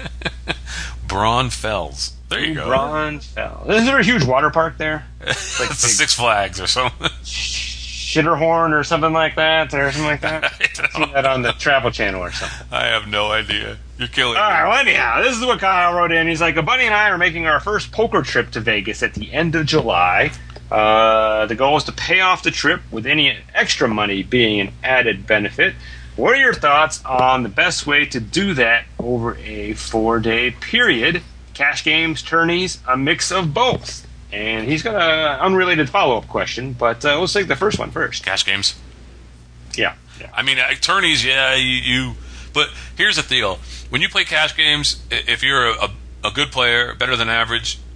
Braunfels. There you go. Braunfels. Isn't there a huge water park there? It's like the big- Six Flags or something. Shitterhorn or something like that, or something like that? I I've don't seen that on the Travel Channel or something. I have no idea. You're killing All right, me. well, anyhow, this is what Kyle wrote in. He's like, a buddy and I are making our first poker trip to Vegas at the end of July. Uh, the goal is to pay off the trip with any extra money being an added benefit. What are your thoughts on the best way to do that over a four-day period? Cash games, tourneys, a mix of both. And he's got an unrelated follow-up question, but uh, let's take the first one first. Cash games. Yeah. yeah. I mean, attorneys, yeah, you, you. But here's the deal: when you play cash games, i- if you're a, a, a good player, better than average,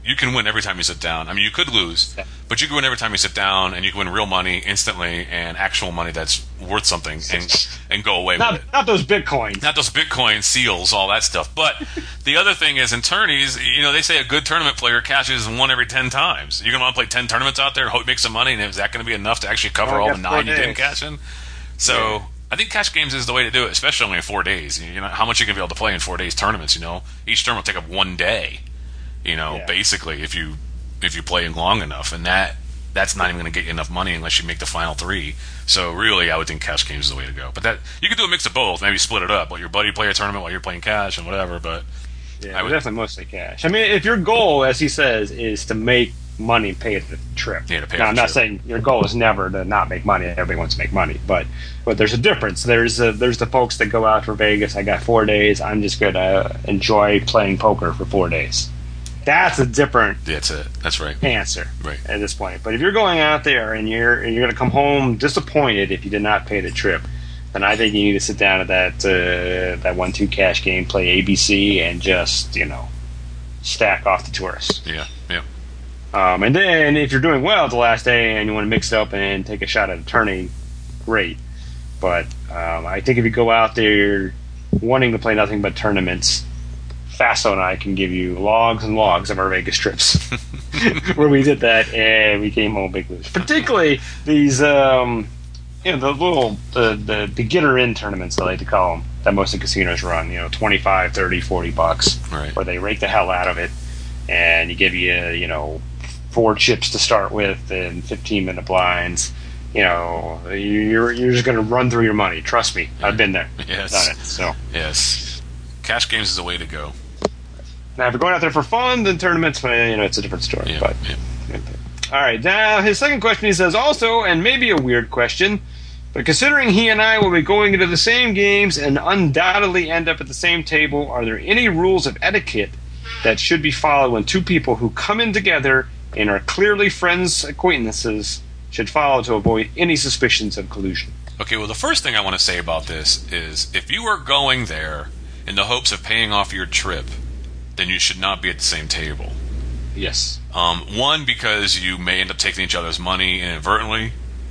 you can win every time you sit down. I mean, you could lose, but you can win every time you sit down, and you can win real money instantly and actual money that's worth something, and and go away not, with it. Not those bitcoins. Not those Bitcoin seals, all that stuff. But the other thing is, in tourneys, you know, they say a good tournament player cashes one every ten times. You're going to want to play ten tournaments out there and hope make some money, and is that going to be enough to actually cover well, all the nine you days. didn't cash in? So yeah. I think cash games is the way to do it, especially only in four days. You know, how much you can be able to play in four days tournaments, you know? Each tournament will take up one day, you know, yeah. basically, if you if you play long enough. And that that's not even going to get you enough money unless you make the final three. So really, I would think cash games is the way to go. But that you could do a mix of both. Maybe split it up. Let your buddy play a tournament while you're playing cash and whatever. But yeah, I would, definitely mostly cash. I mean, if your goal, as he says, is to make money and pay the trip. Yeah, to pay now, for I'm not trip. saying your goal is never to not make money. Everybody wants to make money, but but there's a difference. There's a, there's the folks that go out for Vegas. I got four days. I'm just going to enjoy playing poker for four days. That's a different That's it. That's right. answer right. at this point. But if you're going out there and you're and you're going to come home disappointed if you did not pay the trip, then I think you need to sit down at that uh, that one two cash game, play A B C, and just you know stack off the tourists. Yeah, yeah. Um, and then if you're doing well the last day and you want to mix it up and take a shot at a tourney, great. But um, I think if you go out there wanting to play nothing but tournaments, Faso and I can give you logs and logs of our Vegas trips where we did that and we came home big losers. Particularly these, um, you know, the little the, the beginner in tournaments, I like to call them, that most of the casinos run. You know, twenty-five, thirty, forty bucks, right. where they rake the hell out of it, and you give you, you know, four chips to start with and fifteen minute blinds. You know, you're you're just going to run through your money. Trust me, I've been there. Yes. Done it. So yes, cash games is the way to go. now, if you're going out there for fun, then tournaments, well, you know, it's a different story. Yeah, but yeah. all right, now his second question, he says, also, and maybe a weird question, but considering he and I will be going into the same games and undoubtedly end up at the same table, are there any rules of etiquette that should be followed when two people who come in together and are clearly friends, acquaintances, should follow to avoid any suspicions of collusion? Okay, well, the first thing I want to say about this is if you are going there in the hopes of paying off your trip, then you should not be at the same table. Yes. Um, one, because you may end up taking each other's money inadvertently.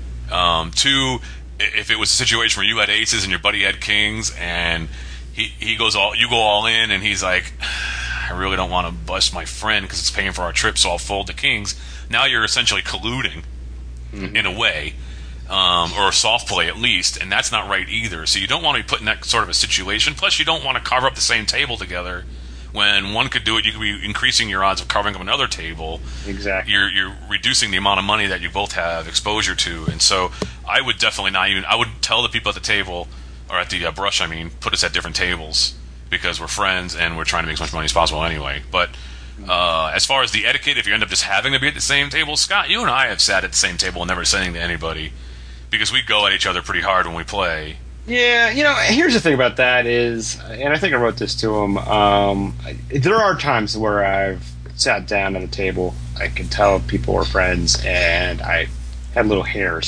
Um, two, if it was a situation where you had aces and your buddy had kings, and he, he goes all, you go all in, and he's like, I really don't want to bust my friend because it's paying for our trip, so I'll fold the kings. Now you're essentially colluding, mm-hmm. in a way, um, or a soft play at least, and that's not right either. So you don't want to be put in that sort of a situation. Plus, you don't want to carve up the same table together. When one could do it, you could be increasing your odds of carving up another table. Exactly. You're you're reducing the amount of money that you both have exposure to, and so I would definitely not even. I would tell the people at the table, or at the uh, brush, I mean, put us at different tables because we're friends and we're trying to make as much money as possible anyway. But uh, as far as the etiquette, if you end up just having to be at the same table, Scott, you and I have sat at the same table and never said anything to anybody because we go at each other pretty hard when we play. Yeah, you know, here's the thing about that is, and I think I wrote this to him, um, there are times where I've sat down at a table, I can tell people were friends, and I had little hairs,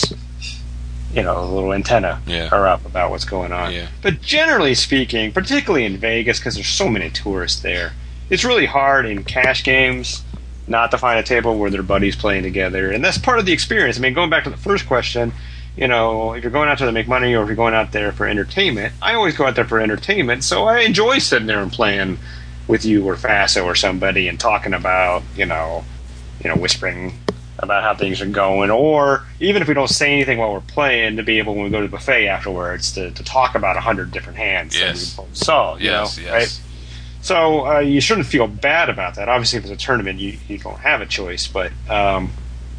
you know, a little antenna yeah. are up about what's going on. Yeah. But generally speaking, particularly in Vegas, because there's so many tourists there, it's really hard in cash games not to find a table where their buddies playing together, and that's part of the experience. I mean, going back to the first question, you know, if you're going out there to make money or if you're going out there for entertainment, I always go out there for entertainment, so I enjoy sitting there and playing with you or Faso or somebody and talking about, you know, you know, whispering about how things are going, or even if we don't say anything while we're playing, to be able, when we go to the buffet afterwards, to, to talk about a hundred different hands yes. that we both saw, you yes, know, yes. right? So uh, you shouldn't feel bad about that. Obviously, if it's a tournament, you, you don't have a choice, but um,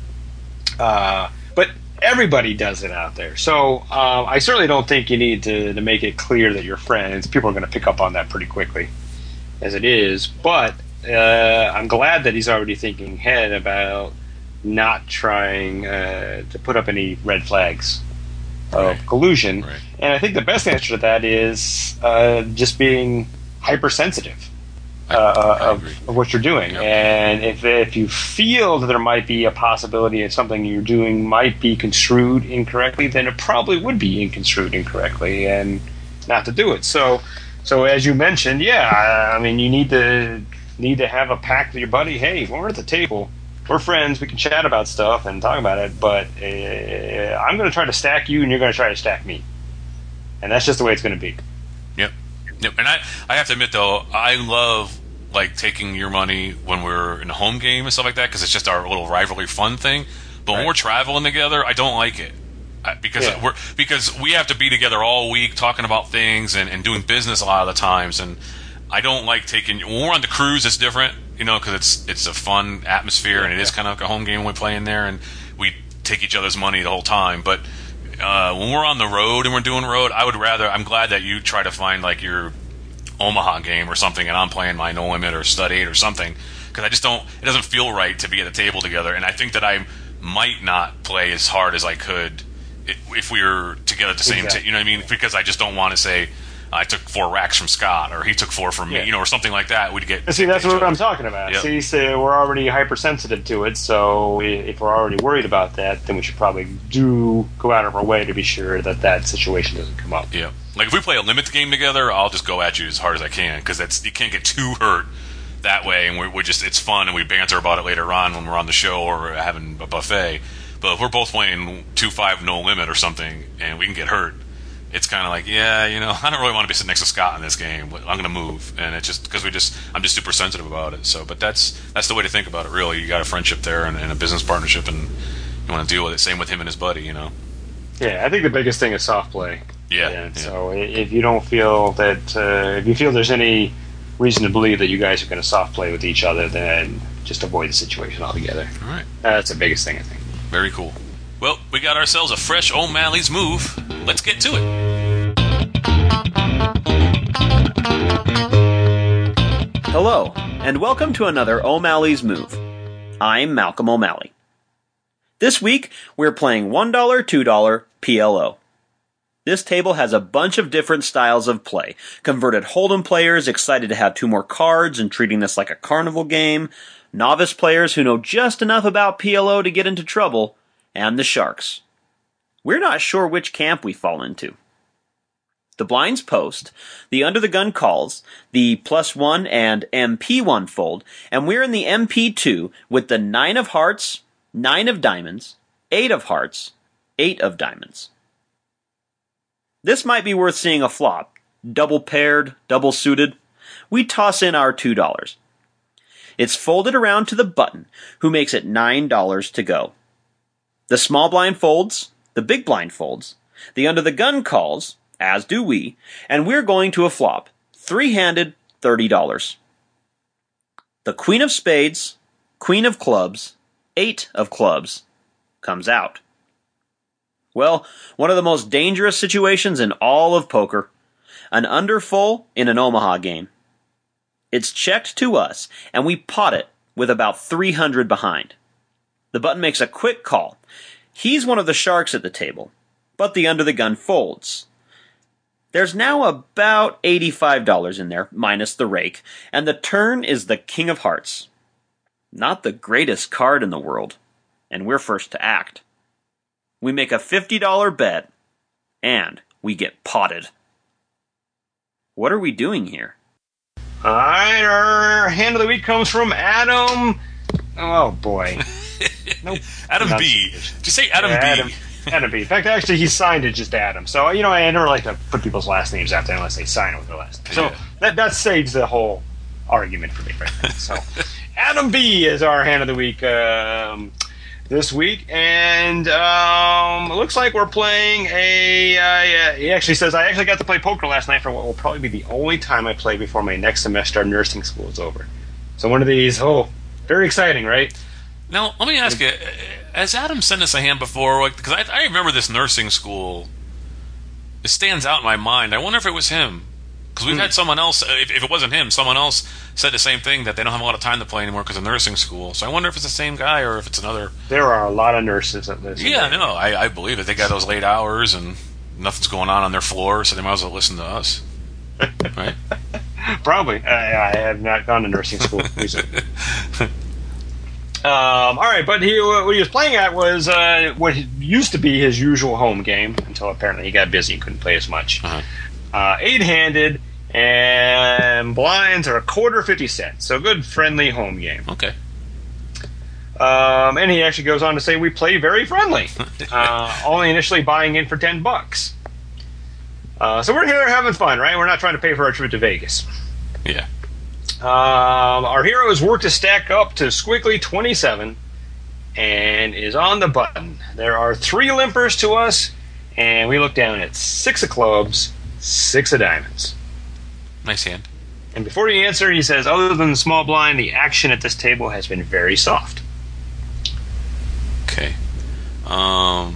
uh, but everybody does it out there. So uh, I certainly don't think you need to, to make it clear that you're friends. People are going to pick up on that pretty quickly, as it is. But uh, I'm glad that he's already thinking ahead about not trying uh, to put up any red flags of right. collusion. Right. And I think the best answer to that is uh, just being hypersensitive uh, of, of what you're doing. Yep. And if if you feel that there might be a possibility that something you're doing might be construed incorrectly, then it probably would be construed incorrectly and not to do it. So, so as you mentioned, yeah, I mean, you need to need to have a pact with your buddy. Hey, when we're at the table, we're friends. We can chat about stuff and talk about it. But uh, I'm going to try to stack you, and you're going to try to stack me. And that's just the way it's going to be. Yep. Yep. And I, I have to admit, though, I love like taking your money when we're in a home game and stuff like that because it's just our little rivalry fun thing. But right. when we're traveling together, I don't like it. Because yeah. we're because we have to be together all week talking about things and, and doing business a lot of the times, and I don't like taking. When we're on the cruise, it's different, you know, because it's it's a fun atmosphere, yeah, and it yeah. is kind of like a home game when we play in there, and we take each other's money the whole time. But uh, when we're on the road and we're doing road, I would rather. I'm glad that you try to find like your Omaha game or something, and I'm playing my No Limit or Stud Eight or something, because I just don't. It doesn't feel right to be at the table together, and I think that I might not play as hard as I could if we were together at the same exactly. time, you know what I mean? Because I just don't want to say I took four racks from Scott or he took four from me, yeah. you know, or something like that. We'd get. See, that's what other. I'm talking about. Yep. See, so we're already hypersensitive to it, so if we're already worried about that, then we should probably do go out of our way to be sure that that situation doesn't come up. Yeah, like if we play a limit game together, I'll just go at you as hard as I can because that's you can't get too hurt that way, and we're, we're just it's fun and we banter about it later on when we're on the show or having a buffet. But if we're both playing two five no limit or something and we can get hurt, it's kind of like, yeah, you know, I don't really want to be sitting next to Scott in this game. I'm going to move, and it's just because we just I'm just super sensitive about it. So, but that's that's the way to think about it. Really, you got a friendship there and, and a business partnership, and you want to deal with it. Same with him and his buddy, you know. Yeah, I think the biggest thing is soft play. Yeah. yeah. So if you don't feel that uh, if you feel there's any reason to believe that you guys are going to soft play with each other, then just avoid the situation altogether. All right. That's the biggest thing, I think. Very cool. Well, we got ourselves a fresh O'Malley's move. Let's get to it. Hello, and welcome to another O'Malley's Move. I'm Malcolm O'Malley. This week, we're playing one dollar, two dollar P L O. This table has a bunch of different styles of play. Converted Hold'em players excited to have two more cards and treating this like a carnival game. Novice players who know just enough about P L O to get into trouble. And the sharks. We're not sure which camp we fall into. The blinds post, the under the gun calls, the plus one and M P one fold, and we're in the M P two with the nine of hearts, nine of diamonds, eight of hearts, eight of diamonds. This might be worth seeing a flop. Double paired, double suited. We toss in our two dollars. It's folded around to the button, who makes it nine dollars to go. The small blind folds, the big blind folds, the under the gun calls, as do we, and we're going to a flop. Three-handed, thirty dollars. The queen of spades, queen of clubs, eight of clubs, comes out. Well, one of the most dangerous situations in all of poker. An underfull in an Omaha game. It's checked to us, and we pot it with about three hundred behind. The button makes a quick call. He's one of the sharks at the table, but the under the gun folds. There's now about eighty-five dollars in there, minus the rake, and the turn is the king of hearts. Not the greatest card in the world, and we're first to act. We make a fifty dollars bet, and we get potted. What are we doing here? All right, our hand of the week comes from Adam. Oh, boy. Nope. Adam B. Did you say Adam yeah, B? Adam, Adam B. In fact, actually, he signed it just Adam. So, you know, I never like to put people's last names out there unless they sign it with their last name. So yeah. that, that saves the whole argument for me right there. So, Adam B. is our hand of the week um, this week. And um, it looks like we're playing a... Uh, yeah, he actually says, I actually got to play poker last night for what will probably be the only time I play before my next semester of nursing school is over. So one of these, oh, very exciting, right? Now, let me ask you, has Adam sent us a hand before? Because I, I remember this nursing school. It stands out in my mind. I wonder if it was him. Because we've mm. had someone else, if, if it wasn't him, someone else said the same thing, that they don't have a lot of time to play anymore because of nursing school. So I wonder if it's the same guy or if it's another... There are a lot of nurses that listen. Yeah, no, I, I believe it. They got those late hours and nothing's going on on their floor, so they might as well listen to us. Right? Probably. I, I have not gone to nursing school recently. Um, all right, but he, what he was playing at was uh, what used to be his usual home game until apparently he got busy and couldn't play as much. Uh-huh. Uh, eight-handed, And blinds are a quarter fifty cents. So good, friendly home game. Okay. Um, and he actually goes on to say we play very friendly, uh, only initially buying in for ten bucks. Uh, so we're here having fun, right? We're not trying to pay for our trip to Vegas. Yeah. Um, our hero has worked to stack up to squiggly twenty-seven and is on the button. There are three limpers to us, and we look down at six of clubs, six of diamonds. Nice hand. And before you answer, he says, other than the small blind, the action at this table has been very soft. Okay. Um,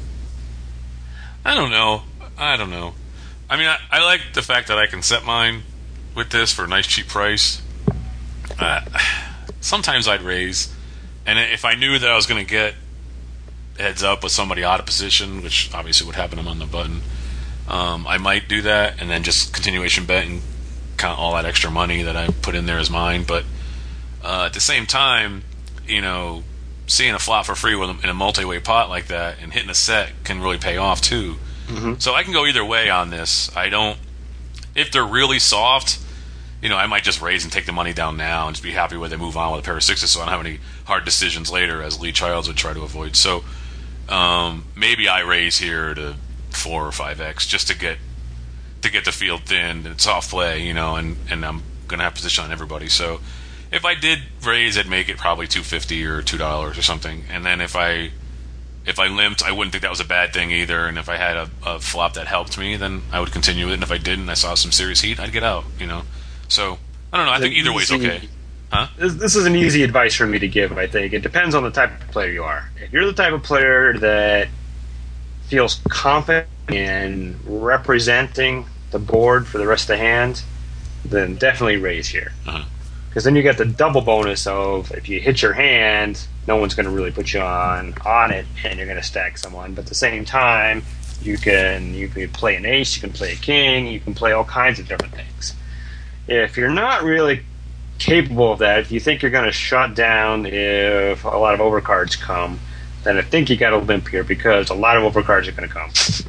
I don't know. I don't know. I mean, I, I like the fact that I can set mine with this for a nice cheap price. Uh, sometimes I'd raise, and if I knew that I was going to get heads up with somebody out of position, which obviously would happen, I'm on the button, um, I might do that and then just continuation bet and count all that extra money that I put in there as mine. But uh, at the same time, you know, seeing a flop for free with in a multi-way pot like that and hitting a set can really pay off too. Mm-hmm. So I can go either way on this. I don't. If they're really soft, you know, I might just raise and take the money down now and just be happy with it, move on with a pair of sixes, so I don't have any hard decisions later, as Lee Childs would try to avoid. So um, maybe I raise here to four or five x just to get to get the field thin and soft play, you know, and, and I'm gonna have position on everybody. So if I did raise, I'd make it probably two fifty or two dollars or something, and then if I if I limped, I wouldn't think that was a bad thing either. And if I had a, a flop that helped me, then I would continue it. And if I didn't, I saw some serious heat, I'd get out, you know. So I don't know. I think either way's okay. Huh? This, this is an easy advice for me to give, I think. It depends on the type of player you are. If you're the type of player that feels confident in representing the board for the rest of the hand, then definitely raise here. Uh-huh. Because then you get the double bonus of if you hit your hand, no one's going to really put you on on it, and you're going to stack someone. But at the same time, you can you can play an ace, you can play a king, you can play all kinds of different things. If you're not really capable of that, if you think you're going to shut down if a lot of overcards come, then I think you got to limp here because a lot of overcards are going to come.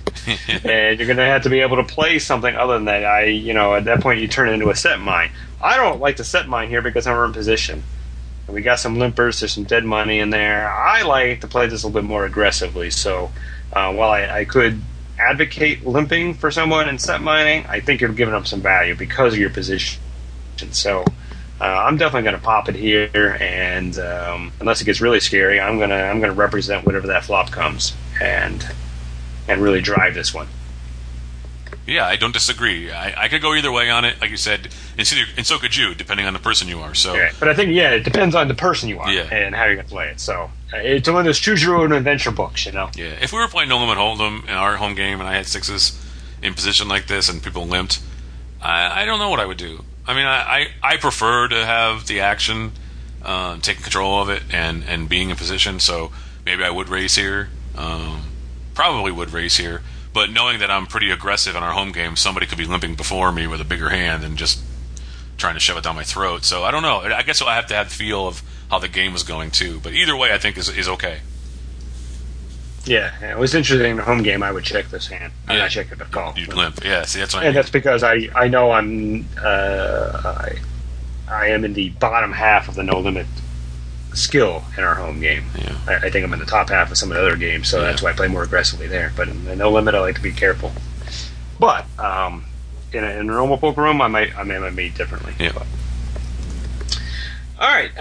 And you're going to have to be able to play something other than that. I, you know, at that point you turn it into a set mine. I don't like to set mine here because I'm in position. And we got some limpers, there's some dead money in there. I like to play this a little bit more aggressively. So uh, while I, I could advocate limping for someone and set mining, I think you're giving up some value because of your position. So uh, I'm definitely going to pop it here, and um, unless it gets really scary, I'm gonna I'm gonna represent whatever that flop comes and and really drive this one. Yeah, I don't disagree. I, I could go either way on it, like you said, and, so, and so could you, depending on the person you are. So, okay. But I think, yeah, it depends on the person you are yeah. and how you're going to play it. So uh, it's one of those choose your own adventure books, you know? Yeah, if we were playing No Limit Hold'em in our home game and I had sixes in position like this and people limped, I, I don't know what I would do. I mean, I, I, I prefer to have the action, uh, taking control of it and, and being in position, so maybe I would raise here. Um, probably would raise here. But knowing that I'm pretty aggressive in our home game, somebody could be limping before me with a bigger hand and just trying to shove it down my throat. So I don't know. I guess I have to have the feel of how the game was going too. But either way, I think is is okay. Yeah, it was interesting. In the home game, I would check this hand. I'm yeah. not checking the call. You'd limp. Yeah, see, that's what I And mean. that's because I, I know I'm uh, I, I am in the bottom half of the no limit skill in our home game. Yeah. I, I think I'm in the top half of some of the other games, so Yeah. that's why I play more aggressively there. But in the no limit, I like to be careful. But um, in, a, in a normal poker room, I might I may have made differently. Yeah. But. All right.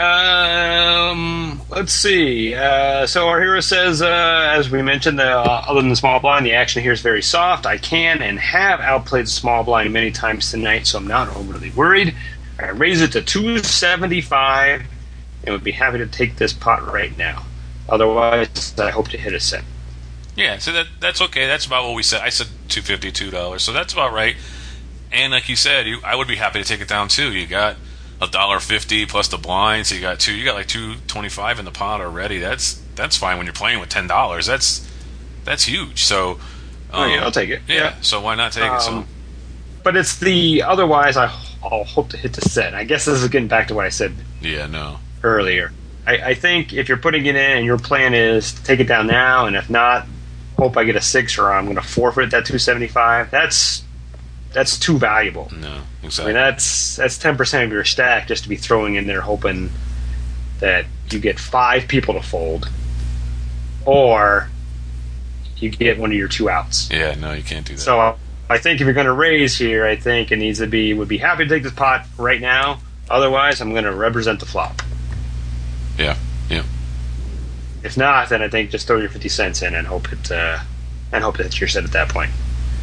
Um, let's see. Uh, so our hero says, uh, as we mentioned, uh, other than the small blind, the action here is very soft. I can and have outplayed the small blind many times tonight, so I'm not overly worried. I raise it to two seventy-five and would be happy to take this pot right now. Otherwise, I hope to hit a set. Yeah, so that that's okay. That's about what we said. I said two fifty, two dollars, so that's about right. And like you said, you, I would be happy to take it down too. You got a dollar fifty plus the blind, so you got two. You got like two twenty five in the pot already. That's that's fine when you're playing with ten dollars. That's that's huge. So, um, oh yeah, I'll take it. Yeah, Yeah. so why not take Um, it? So, But it's the otherwise. I, I'll hope to hit the set. I guess this is getting back to what I said yeah, no, earlier. I, I think if you're putting it in and your plan is to take it down now, and if not, hope I get a six or I'm going to forfeit that two seventy-five. That's that's too valuable. No, I exactly. mean, that's that's ten percent of your stack just to be throwing in there, hoping that you get five people to fold, or you get one of your two outs. Yeah, no, you can't do that. So uh, I think if you're going to raise here, I think it needs to be, would be happy to take this pot right now. Otherwise, I'm going to represent the flop. yeah, yeah. If not, then I think just throw your fifty cents in and hope it, uh, and hope that you're set at that point.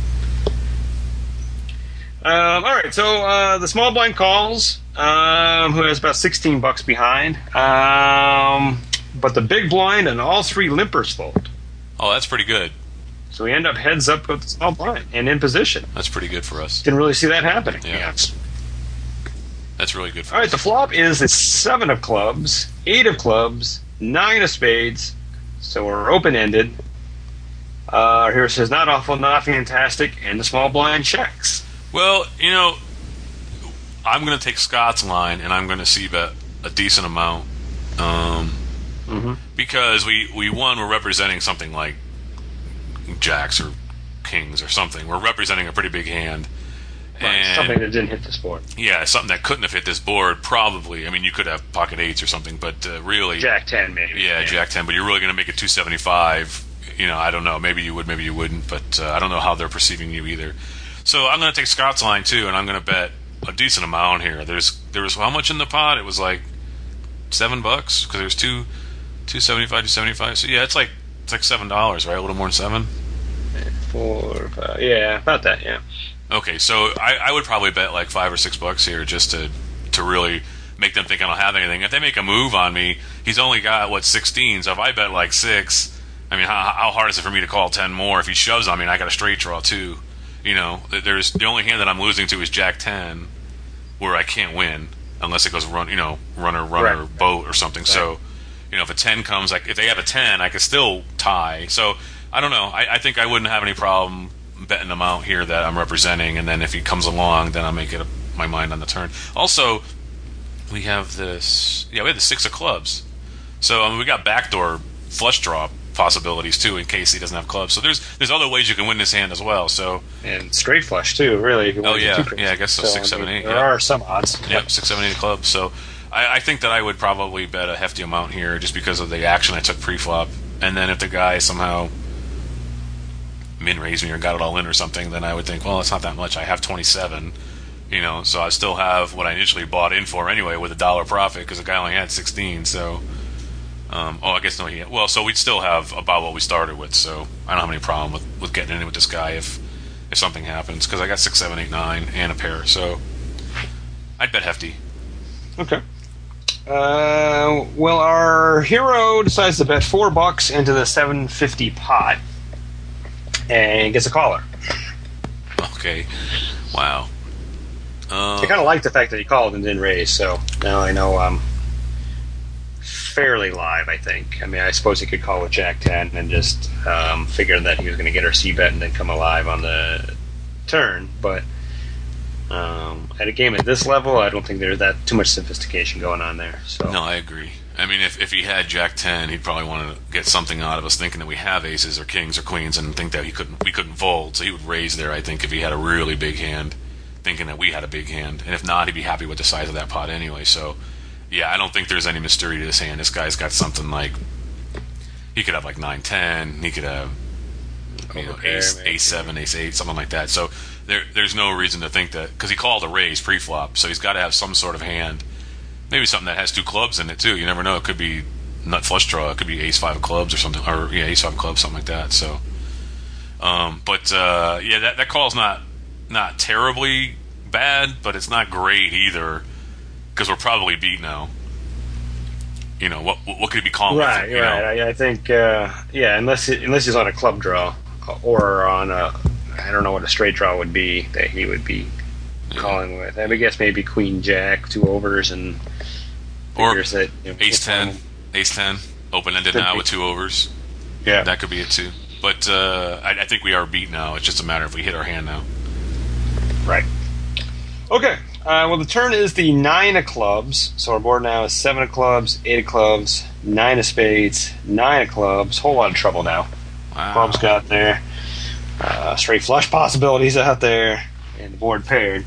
Um, all right, so uh, the small blind calls, um, who has about sixteen bucks behind, um, but the big blind and all three limpers fold. Oh, that's pretty good. So we end up heads up with the small blind and in position. That's pretty good for us. Didn't really see that happening. Yeah. Yes. That's really good for All right, us. the flop is a seven of clubs, eight of clubs, nine of spades. So we're open ended. Uh, our hero says not awful, not fantastic, and the small blind checks. Well, you know, I'm going to take Scott's line, and I'm going to see bet a decent amount. Um, Mm-hmm. because we, we, one, we're representing something like jacks or kings or something. We're representing a pretty big hand. And Something that didn't hit this board. yeah, something that couldn't have hit this board, probably. I mean, you could have pocket eights or something, but uh, really... Jack ten, maybe. Yeah, Jack ten, but you're really going to make it two seventy-five. You know, I don't know. Maybe you would, maybe you wouldn't, but uh, I don't know how they're perceiving you either. So I'm going to take Scott's line, too, and I'm going to bet a decent amount here. There's There was how much in the pot? It was like seven bucks, because there's two... Two seventy five, two seventy five. So yeah, it's like it's like seven dollars, right? A little more than seven. Four, five, yeah, about that, yeah. Okay, so I, I would probably bet like five or six bucks here just to to really make them think I don't have anything. If they make a move on me, he's only got what sixteen. So if I bet like six, I mean, how, how hard is it for me to call ten more? If he shoves on me, and I got a straight draw too. You know, there's the only hand that I'm losing to is Jack ten, where I can't win unless it goes run, you know, runner, runner, Right. boat or something. Right. So. You know, if a ten comes, like if they have a ten, I could still tie. So I don't know. I, I think I wouldn't have any problem betting them out here that I'm representing, and then if he comes along, then I'll make it up my mind on the turn. Also, we have this. Yeah, we have the six of clubs. So I mean, we got backdoor flush draw possibilities too, in case he doesn't have clubs. So there's there's other ways you can win this hand as well. So And straight flush, too, really. if you Oh, want to yeah. do two Yeah, I guess so, tricks. six, seven, I mean, eight, There yeah. are some odds. yep, six, seven, eight of clubs. So. I, I think that I would probably bet a hefty amount here just because of the action I took pre-flop. And then if the guy somehow min-raised me or got it all in or something, then I would think, well, it's not that much. I have twenty-seven, you know, so I still have what I initially bought in for anyway with a dollar profit because the guy only had sixteen. So, um, oh, I guess no, he well, so we'd still have about what we started with. So I don't have any problem with, with getting in with this guy if if something happens because I got six, seven, eight, nine, and a pair. So I'd bet hefty. Okay. Uh, well, our hero decides to bet four bucks into the seven fifty pot and gets a caller. Okay. Wow. Um, I kind of like the fact that he called and didn't raise, so now I know I'm fairly live, I think. I mean, I suppose he could call with Jack ten and just um, figure that he was going to get our C-bet and then come alive on the turn, but um, at a game at this level, I don't think there's that too much sophistication going on there. So No, I agree. I mean, if, if he had Jack ten, he'd probably want to get something out of us, thinking that we have aces or kings or queens, and think that he couldn't we couldn't fold. So he would raise there, I think, if he had a really big hand, thinking that we had a big hand. And if not, he'd be happy with the size of that pot anyway. So, yeah, I don't think there's any mystery to this hand. This guy's got something like he could have like nine ten. He could have you know, Overpair, ace maybe. ace seven, ace eight, something like that. So there there's no reason to think that because he called a raise pre-flop, so he's got to have some sort of hand. Maybe something that has two clubs in it too. You never know. It could be nut flush draw. It could be ace five of clubs or something, or yeah, ace five of clubs, something like that. So, um, but uh, yeah, that that call's not not terribly bad, but it's not great either because we're probably beat now. You know what? What could he be calling? right, with, you right. know? I, I think uh, yeah, unless it, unless he's on a club draw or on a I don't know what a straight draw would be that he would be calling with. I would guess maybe Queen Jack, two overs, and Or figures that, you know, ace ten, ace ten, open ended Could now be. with two overs. Yeah, That could be it too. But uh, I, I think we are beat now. It's just a matter if we hit our hand now. right. Okay. Uh, well, the turn is the nine of clubs. So our board now is seven of clubs, eight of clubs, nine of spades, nine of clubs. Whole lot of trouble now. Wow. Clubs got there. Uh, straight flush possibilities out there. and the board paired.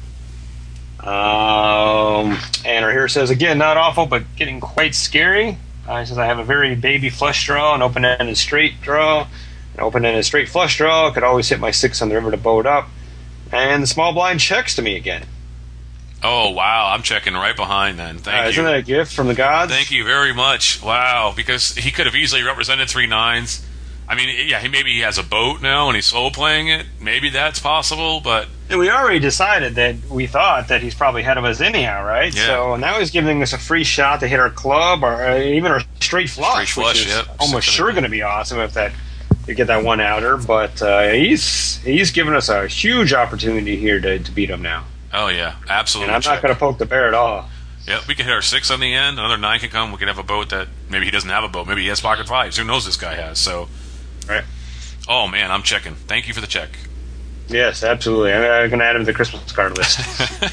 Um, and our hero says, again, not awful, but getting quite scary. Uh, he says, I have a very baby flush draw, an open-ended straight draw, an open-ended straight flush draw. Could always hit my six on the river to boat up. And the small blind checks to me again. Oh, wow. I'm checking right behind then. Thank uh, you. Isn't that a gift from the gods? Thank you very much. Wow. Because he could have easily represented three nines. I mean, yeah, he maybe he has a boat now and he's solo playing it. Maybe that's possible, but... And we already decided that we thought that he's probably ahead of us anyhow, right? Yeah. So now he's giving us a free shot to hit our club or uh, even our straight flush, Straight flush, which is yep. almost Something sure like going to be awesome if that you get that one outer. But uh, he's he's given us a huge opportunity here to, to beat him now. Oh, yeah. Absolutely. And I'm not going to poke the bear at all. Yeah, we could hit our six on the end. Another nine can come. We could have a boat that maybe he doesn't have a boat. Maybe he has pocket fives. Who knows this guy has? So, Right. oh man, I'm checking. Thank you for the check. Yes, absolutely. I'm, I'm going to add him to the Christmas card list. uh,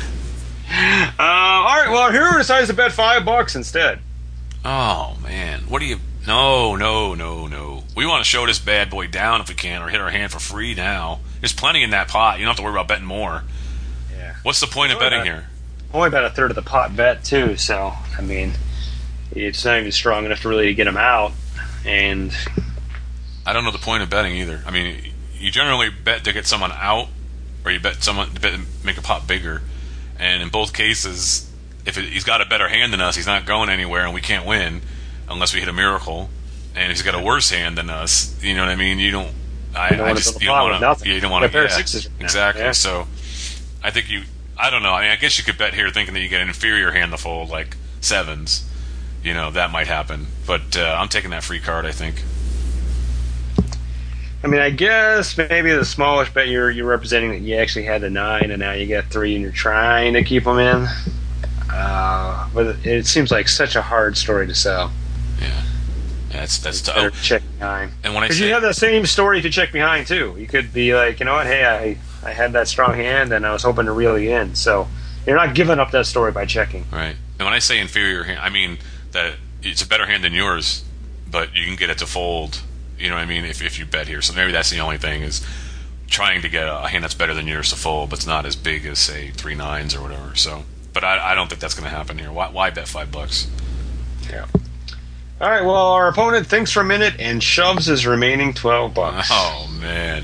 all right. Well, our hero decides to bet five bucks instead. Oh man, what do you? No, no, no, no. We want to show this bad boy down if we can, or hit our hand for free now. There's plenty in that pot. You don't have to worry about betting more. Yeah. What's the point of betting here? Only about a third of the pot bet too. So I mean, it's not even strong enough to really get him out. And I don't know the point of betting either. I mean, you generally bet to get someone out, or you bet someone to bet, make a pot bigger. And in both cases, if it, he's got a better hand than us, he's not going anywhere, and we can't win unless we hit a miracle. And if he's got a worse hand than us, you know what I mean? You don't. I, You don't I wanna just build a you don't pot want with nothing. to. You don't want A to. pair of Yeah, sixes right now. exactly. Yeah. So, I think you. I don't know. I mean, I guess you could bet here thinking that you get an inferior hand to fold, like sevens. You know, that might happen. But uh, I'm taking that free card, I think. I mean, I guess maybe the smallish bet you're you're representing that you actually had the nine and now you got three and you're trying to keep them in. Uh, but it seems like such a hard story to sell. Yeah. Yeah, that's that's tough. Better Oh, check behind. and when I Because say you have that same story to check behind too. You could be like, you know what? Hey, I I had that strong hand and I was hoping to reel you in. So you're not giving up that story by checking. right, and when I say inferior hand, I mean that it's a better hand than yours, but you can get it to fold. You know what I mean? If if you bet here, so maybe that's the only thing is trying to get a hand that's better than yours to fold, but it's not as big as say three nines or whatever. So, but I, I don't think that's going to happen here. Why, why bet five bucks? Yeah. All right. Well, our opponent thinks for a minute and shoves his remaining twelve bucks. Oh man.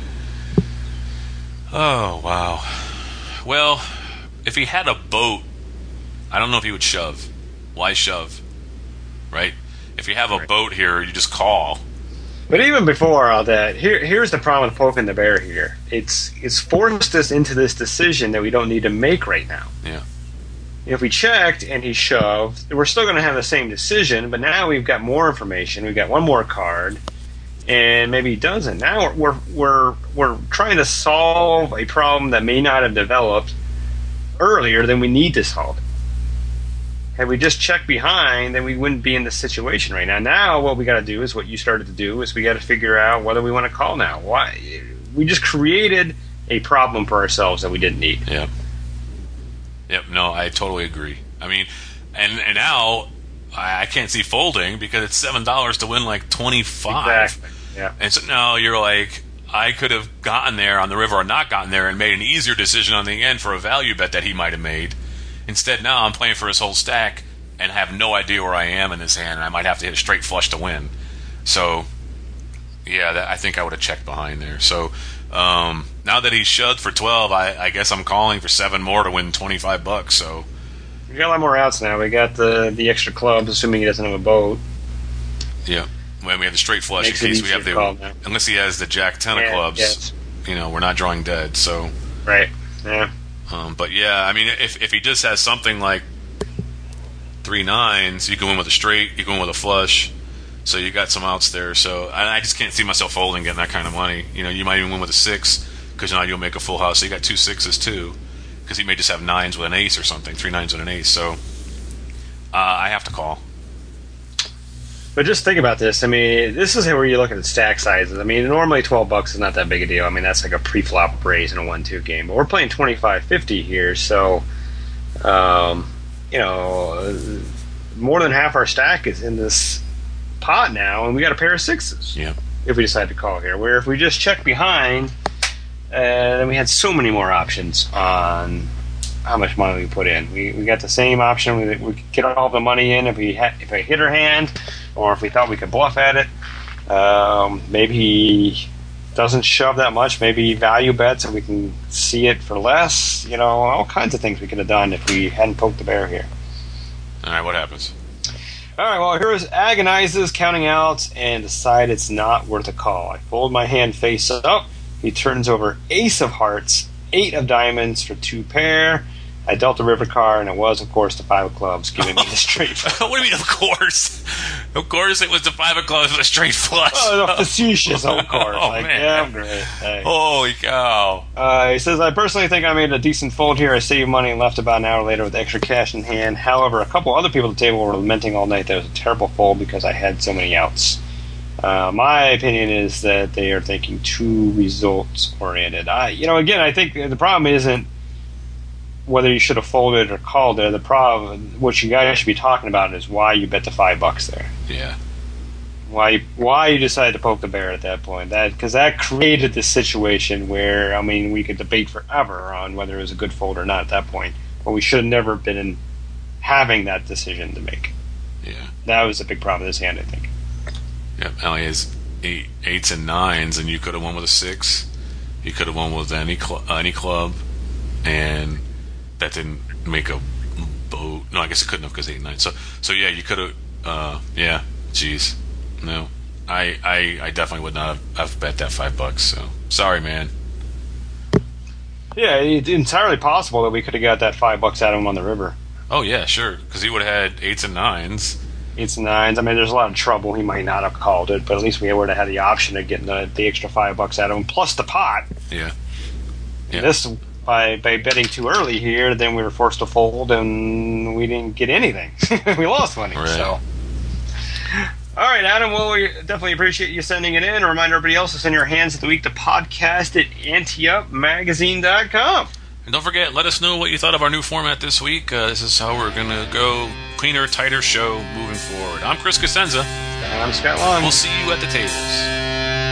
Oh wow. Well, if he had a boat, I don't know if he would shove. Why shove? Right? If you have a Right. boat here, you just call. But even before all that, here here's the problem with poking the bear here. It's it's forced us into this decision that we don't need to make right now. Yeah. If we checked and he shoved, we're still going to have the same decision, but now we've got more information. We've got one more card, and maybe he doesn't. Now we're we're we're trying to solve a problem that may not have developed earlier than we need to solve. Had we just checked behind, then we wouldn't be in this situation right now. Now what we got to do is what you started to do is we got to figure out whether we want to call now. Why? We just created a problem for ourselves that we didn't need. Yep. Yep. No, I totally agree. I mean, and and now I, I can't see folding because it's seven dollars to win like twenty five. Exactly. Yeah. And so now you're like, I could have gotten there on the river or not gotten there and made an easier decision on the end for a value bet that he might have made. Instead, now I'm playing for his whole stack and have no idea where I am in this hand, and I might have to hit a straight flush to win. So, yeah, that, I think I would have checked behind there. So, um, now that he's shoved for twelve, I, I guess I'm calling for seven more to win twenty-five bucks. So, We got a lot more outs now. We got the the extra clubs, assuming he doesn't have a boat. yeah, when we have the straight flush Makes in it case we have easier to call the now. unless he has the jack ten of Yeah, clubs, yes. you know, we're not drawing dead. So. Right. Yeah. Um, but yeah, I mean, if if he just has something like three nines, you can win with a straight, you can win with a flush. So you got some outs there. So I, I just can't see myself folding getting that kind of money. You know, you might even win with a six because now you'll make a full house. So you got two sixes too, because he may just have nines with an ace or something, three nines with an ace. So uh, I have to call. But just think about this. I mean, this is where you look at the stack sizes. I mean, normally twelve bucks is not that big a deal. I mean, that's like a pre-flop raise in a one two game. But we're playing twenty-five fifty here, so um, you know, more than half our stack is in this pot now, and we got a pair of sixes. Yeah. If we decide to call here, where if we just check behind, and we had so many more options on how much money we put in. We we got the same option. We, we could get all the money in if we ha- if I hit her hand, or if we thought we could bluff at it. Um, maybe he doesn't shove that much. Maybe value bets and we can see it for less. You know, all kinds of things we could have done if we hadn't poked the bear here. All right, what happens? All right, well, here's agonizes, counting out, and decide it's not worth a call. I fold my hand face up. He turns over ace of hearts, eight of diamonds for two pair. I dealt the river card, and it was, of course, the five of clubs, giving me the straight flush. What do you mean, of course? Of course it was the five of clubs with a straight flush. Oh, the facetious, of course. Oh, like, man. yeah, I'm great. Hey. Holy cow. Uh, he says, I personally think I made a decent fold here. I saved money and left about an hour later with extra cash in hand. However, a couple other people at the table were lamenting all night that it was a terrible fold because I had so many outs. Uh, my opinion is that they are thinking too results-oriented. I, you know, again, I think the problem isn't whether you should have folded or called there. The problem, what you guys should be talking about, is why you bet the five bucks there. Yeah. Why why you decided to poke the bear at that point. That because that created this situation where, I mean, we could debate forever on whether it was a good fold or not at that point. But we should have never been in having that decision to make. Yeah. That was a big problem with this hand, I think. Yep, Allie has eight, eights and nines, and you could have won with a six. You could have won with any cl- any club, and that didn't make a boat. No, I guess it couldn't have because eight and nine. So, so yeah, you could have. Uh, yeah, jeez, no, I, I, I definitely would not have, have bet that five bucks. So, sorry, man. Yeah, it's entirely possible that we could have got that five bucks out of him on the river. Oh yeah, sure, because he would have had eights and nines. Eights and nines. I mean, there's a lot of trouble. He might not have called it, but at least we would have had the option of getting the, the extra five bucks out of him, plus the pot. Yeah. And Yeah. this, by by betting too early here, then we were forced to fold, and we didn't get anything. We lost money. Right. So, all right, Adam. Well, we definitely appreciate you sending it in. A reminder, everybody else, to send your hands of the week to podcast at ante up magazine dot com. And don't forget, let us know what you thought of our new format this week. Uh, this is how we're going to go. Cleaner, tighter show moving forward. I'm Chris Cosenza. And I'm Scott Long. We'll see you at the tables.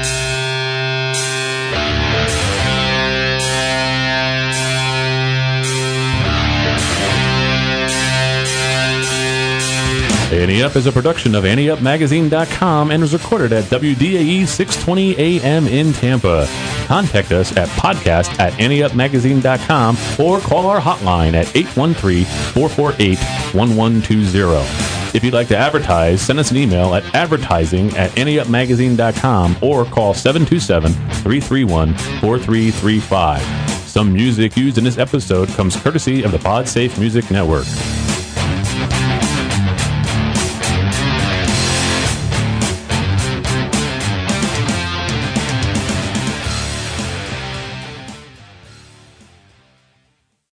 Ante Up is a production of ante up magazine dot com and was recorded at W D A E six twenty A M in Tampa. Contact us at podcast at ante up magazine dot com or call our hotline at eight one three, four four eight, one one two zero. If you'd like to advertise, send us an email at advertising at ante up magazine dot com or call seven two seven, three three one, four three three five. Some music used in this episode comes courtesy of the PodSafe Music Network.